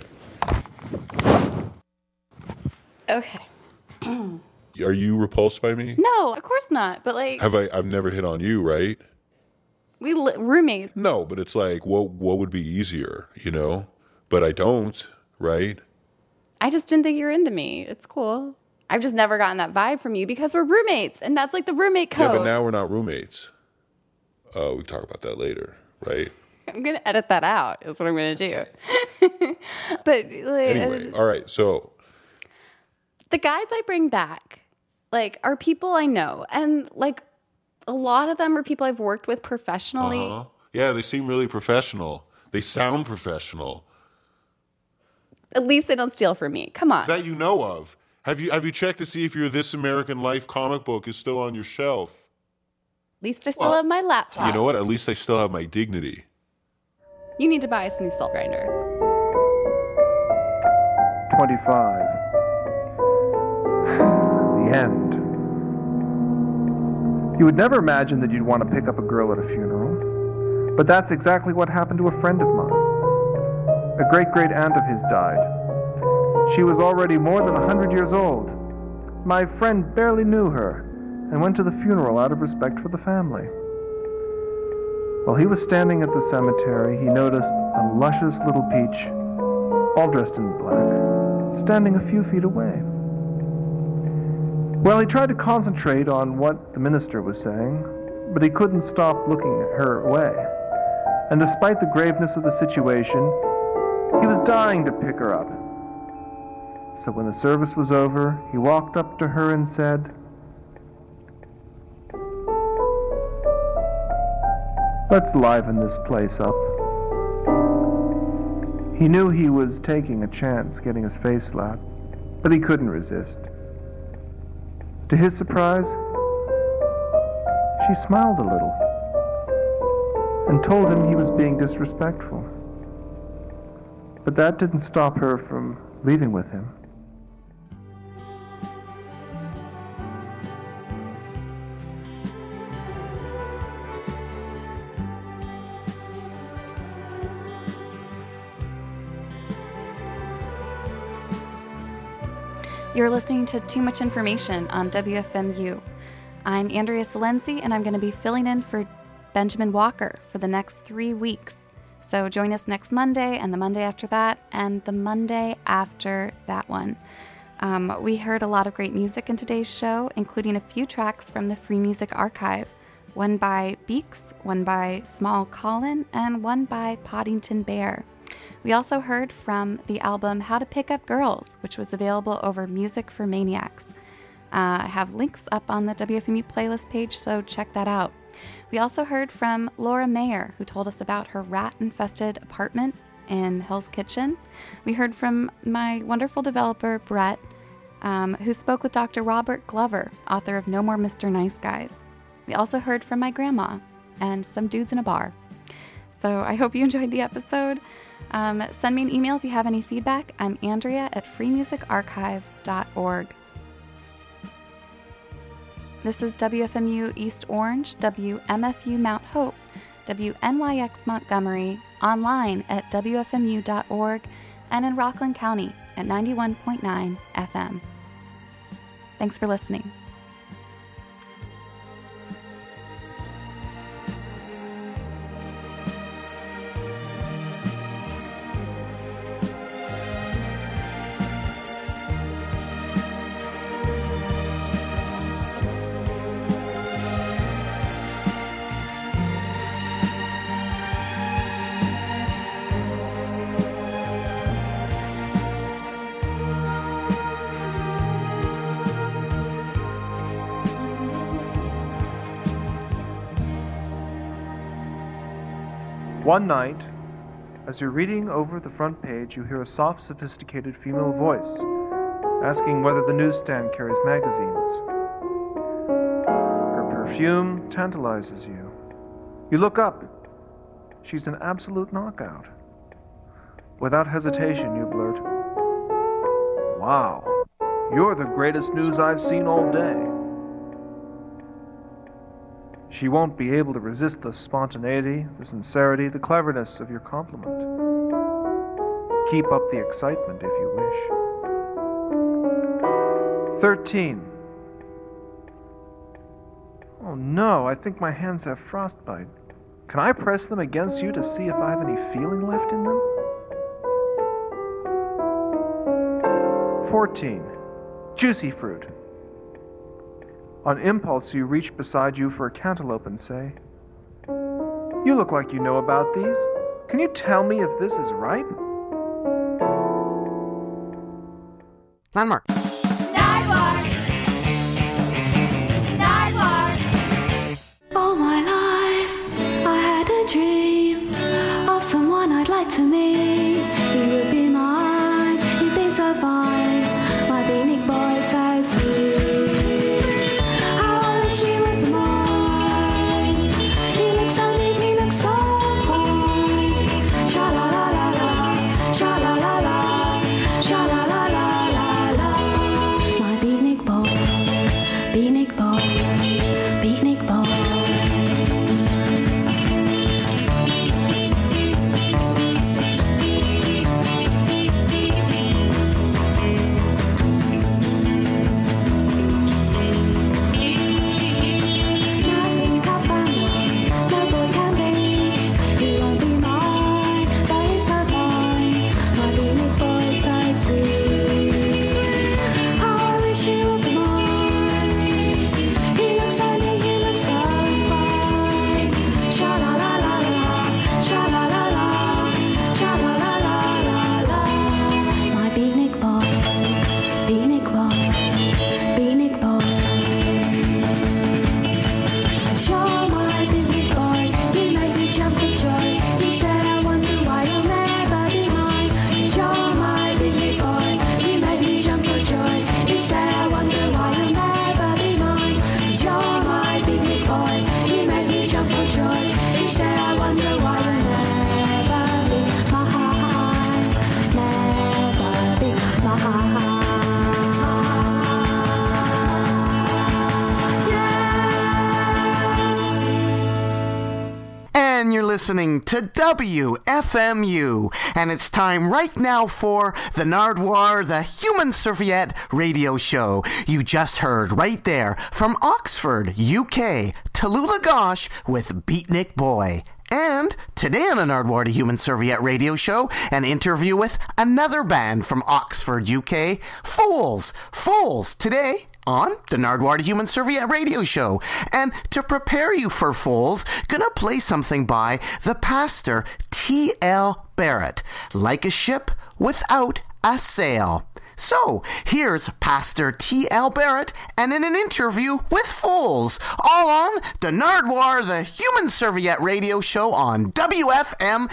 Okay. Are you repulsed by me? No, of course not. But, like... I've never hit on you, right? We roommates. No, but it's like, what would be easier, you know? But I don't, right? I just didn't think you were into me. It's cool. I've just never gotten that vibe from you because we're roommates, and that's like the roommate code. Yeah, but now we're not roommates. We can talk about that later, right? I'm going to edit that out, is what I'm going to do. But anyway, all right, so... The guys I bring back, like, are people I know. And, like, a lot of them are people I've worked with professionally. Uh-huh. Yeah, they seem really professional. They sound professional. At least they don't steal from me. Come on. That you know of. Have you checked to see if your This American Life comic book is still on your shelf? At least I still have my laptop. You know what? At least I still have my dignity. You need to buy us a new salt grinder. 25. The end. You would never imagine that you'd want to pick up a girl at a funeral, but that's exactly what happened to a friend of mine. A great-great-aunt of his died. She was already more than 100 years old. My friend barely knew her and went to the funeral out of respect for the family. While he was standing at the cemetery, he noticed a luscious little peach, all dressed in black, standing a few feet away. Well, he tried to concentrate on what the minister was saying, but he couldn't stop looking at her away. And despite the graveness of the situation, he was dying to pick her up. So when the service was over, he walked up to her and said, "Let's liven this place up." He knew he was taking a chance getting his face slapped, but he couldn't resist. To his surprise, she smiled a little and told him he was being disrespectful. But that didn't stop her from leaving with him. You're listening to Too Much Information on WFMU. I'm Andrea Salenzi, and I'm going to be filling in for Benjamin Walker for the next 3 weeks. So join us next Monday and the Monday after that and the Monday after that one. We heard a lot of great music in today's show, including a few tracks from the Free Music Archive, one by Beaks, one by Small Colin, and one by Poddington Bear. We also heard from the album How to Pick Up Girls, which was available over Music for Maniacs. I have links up on the WFMU playlist page, so check that out. We also heard from Laura Mayer, who told us about her rat-infested apartment in Hell's Kitchen. We heard from my wonderful developer, Brett, who spoke with Dr. Robert Glover, author of No More Mr. Nice Guys. We also heard from my grandma and some dudes in a bar. So I hope you enjoyed the episode. Send me an email if you have any feedback. I'm Andrea at freemusicarchive.org. This is WFMU East Orange, WMFU Mount Hope, WNYX Montgomery, online at WFMU.org, and in Rockland County at 91.9 FM. Thanks for listening. One night, as you're reading over the front page, you hear a soft, sophisticated female voice asking whether the newsstand carries magazines. Her perfume tantalizes you. You look up. She's an absolute knockout. Without hesitation, you blurt, "Wow, you're the greatest news I've seen all day." She won't be able to resist the spontaneity, the sincerity, the cleverness of your compliment. Keep up the excitement if you wish. 13. Oh no, I think my hands have frostbite. Can I press them against you to see if I have any feeling left in them? 14. Juicy fruit. On impulse, you reach beside you for a cantaloupe and say, "You look like you know about these. Can you tell me if this is ripe?" Landmark. All my life, I had a dream of someone I'd like to meet. He would be mine, he'd be so fine. My beanie boy so sweet. How I wish he would be mine. He looks so neat, he looks so fine. Sha-la-la-la-la, sha-la-la-la, sha-la-la-la-la-la. My beanie boy, beanie boy, beanie boy. Listening to WFMU, and it's time right now for the Nardwuar, the Human Serviette radio show. You just heard right there from Oxford, UK, Tallulah Gosh with Beatnik Boy. And today on the Nardwuar the Human Serviette radio show, an interview with another band from Oxford, UK, Fools. Fools, today on the Nardwuar the Human Serviette radio show. And to prepare you for Fools, gonna play something by the pastor T.L. Barrett, Like a Ship Without a Sail. So, here's Pastor T.L. Barrett and in an interview with Fools, all on the Nardwuar the Human Serviette radio show on WFMU.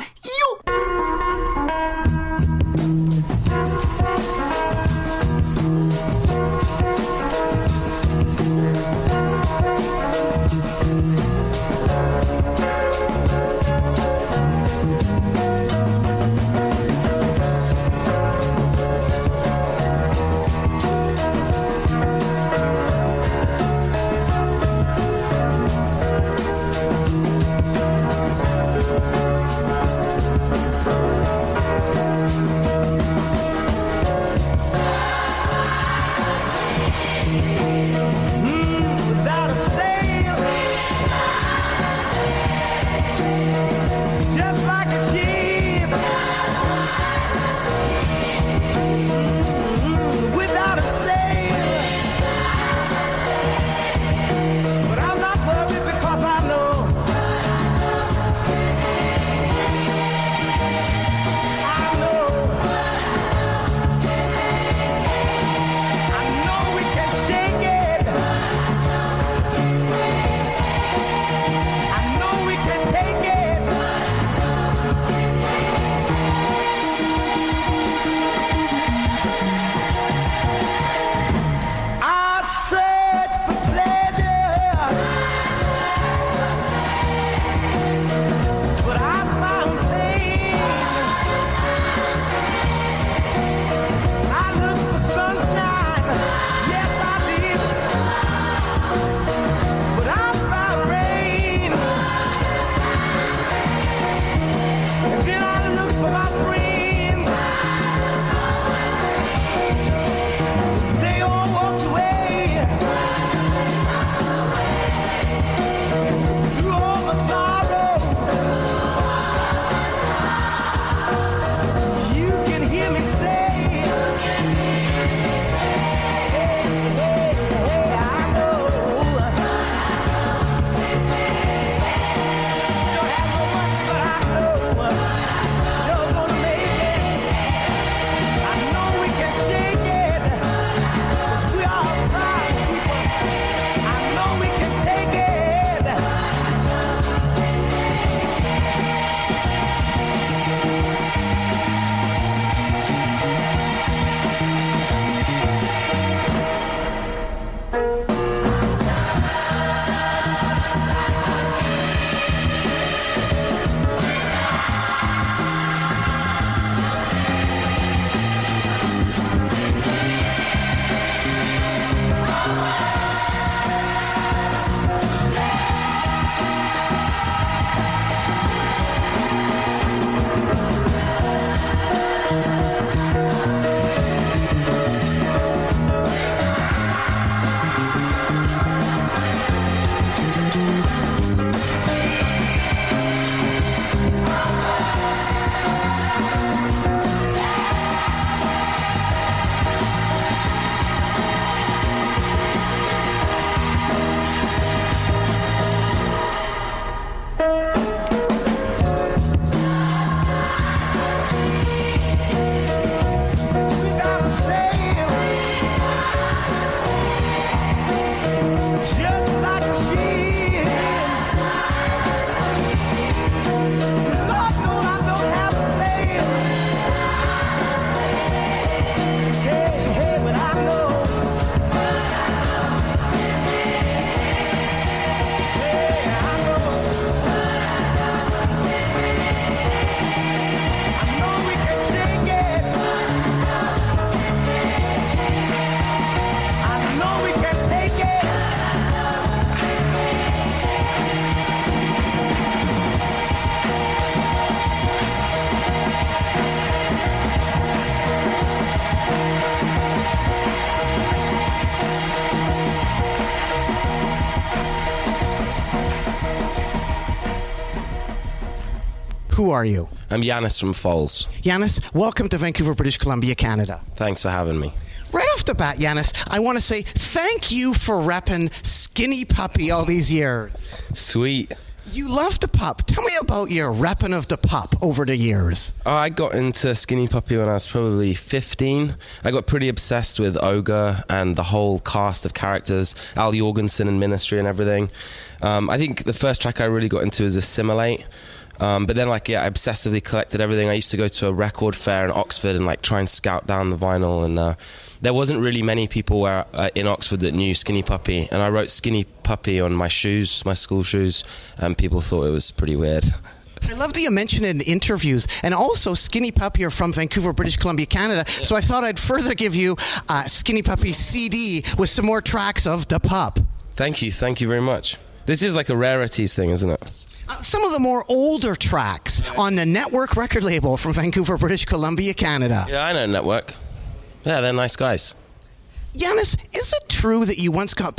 Who are you? I'm Yanis from Falls. Yanis, welcome to Vancouver, British Columbia, Canada. Thanks for having me. Right off the bat, Yanis, I want to say thank you for repping Skinny Puppy all these years. Sweet. You love the pup. Tell me about your repping of the pup over the years. Oh, I got into Skinny Puppy when I was probably 15. I got pretty obsessed with Ogre and the whole cast of characters, Al Jorgensen and Ministry and everything. I think the first track I really got into was Assimilate. But then, I obsessively collected everything. I used to go to a record fair in Oxford and try and scout down the vinyl. And there wasn't really many people in Oxford that knew Skinny Puppy. And I wrote Skinny Puppy on my shoes, my school shoes, and people thought it was pretty weird. I love that you mention it in interviews. And also, Skinny Puppy are from Vancouver, British Columbia, Canada. So I thought I'd further give you Skinny Puppy CD with some more tracks of the pup. Thank you very much. This is like a rarities thing, isn't it? Some of the more older tracks on the Network record label from Vancouver, British Columbia, Canada. Yeah, I know Network. Yeah, they're nice guys. Yanis, is it true that you once got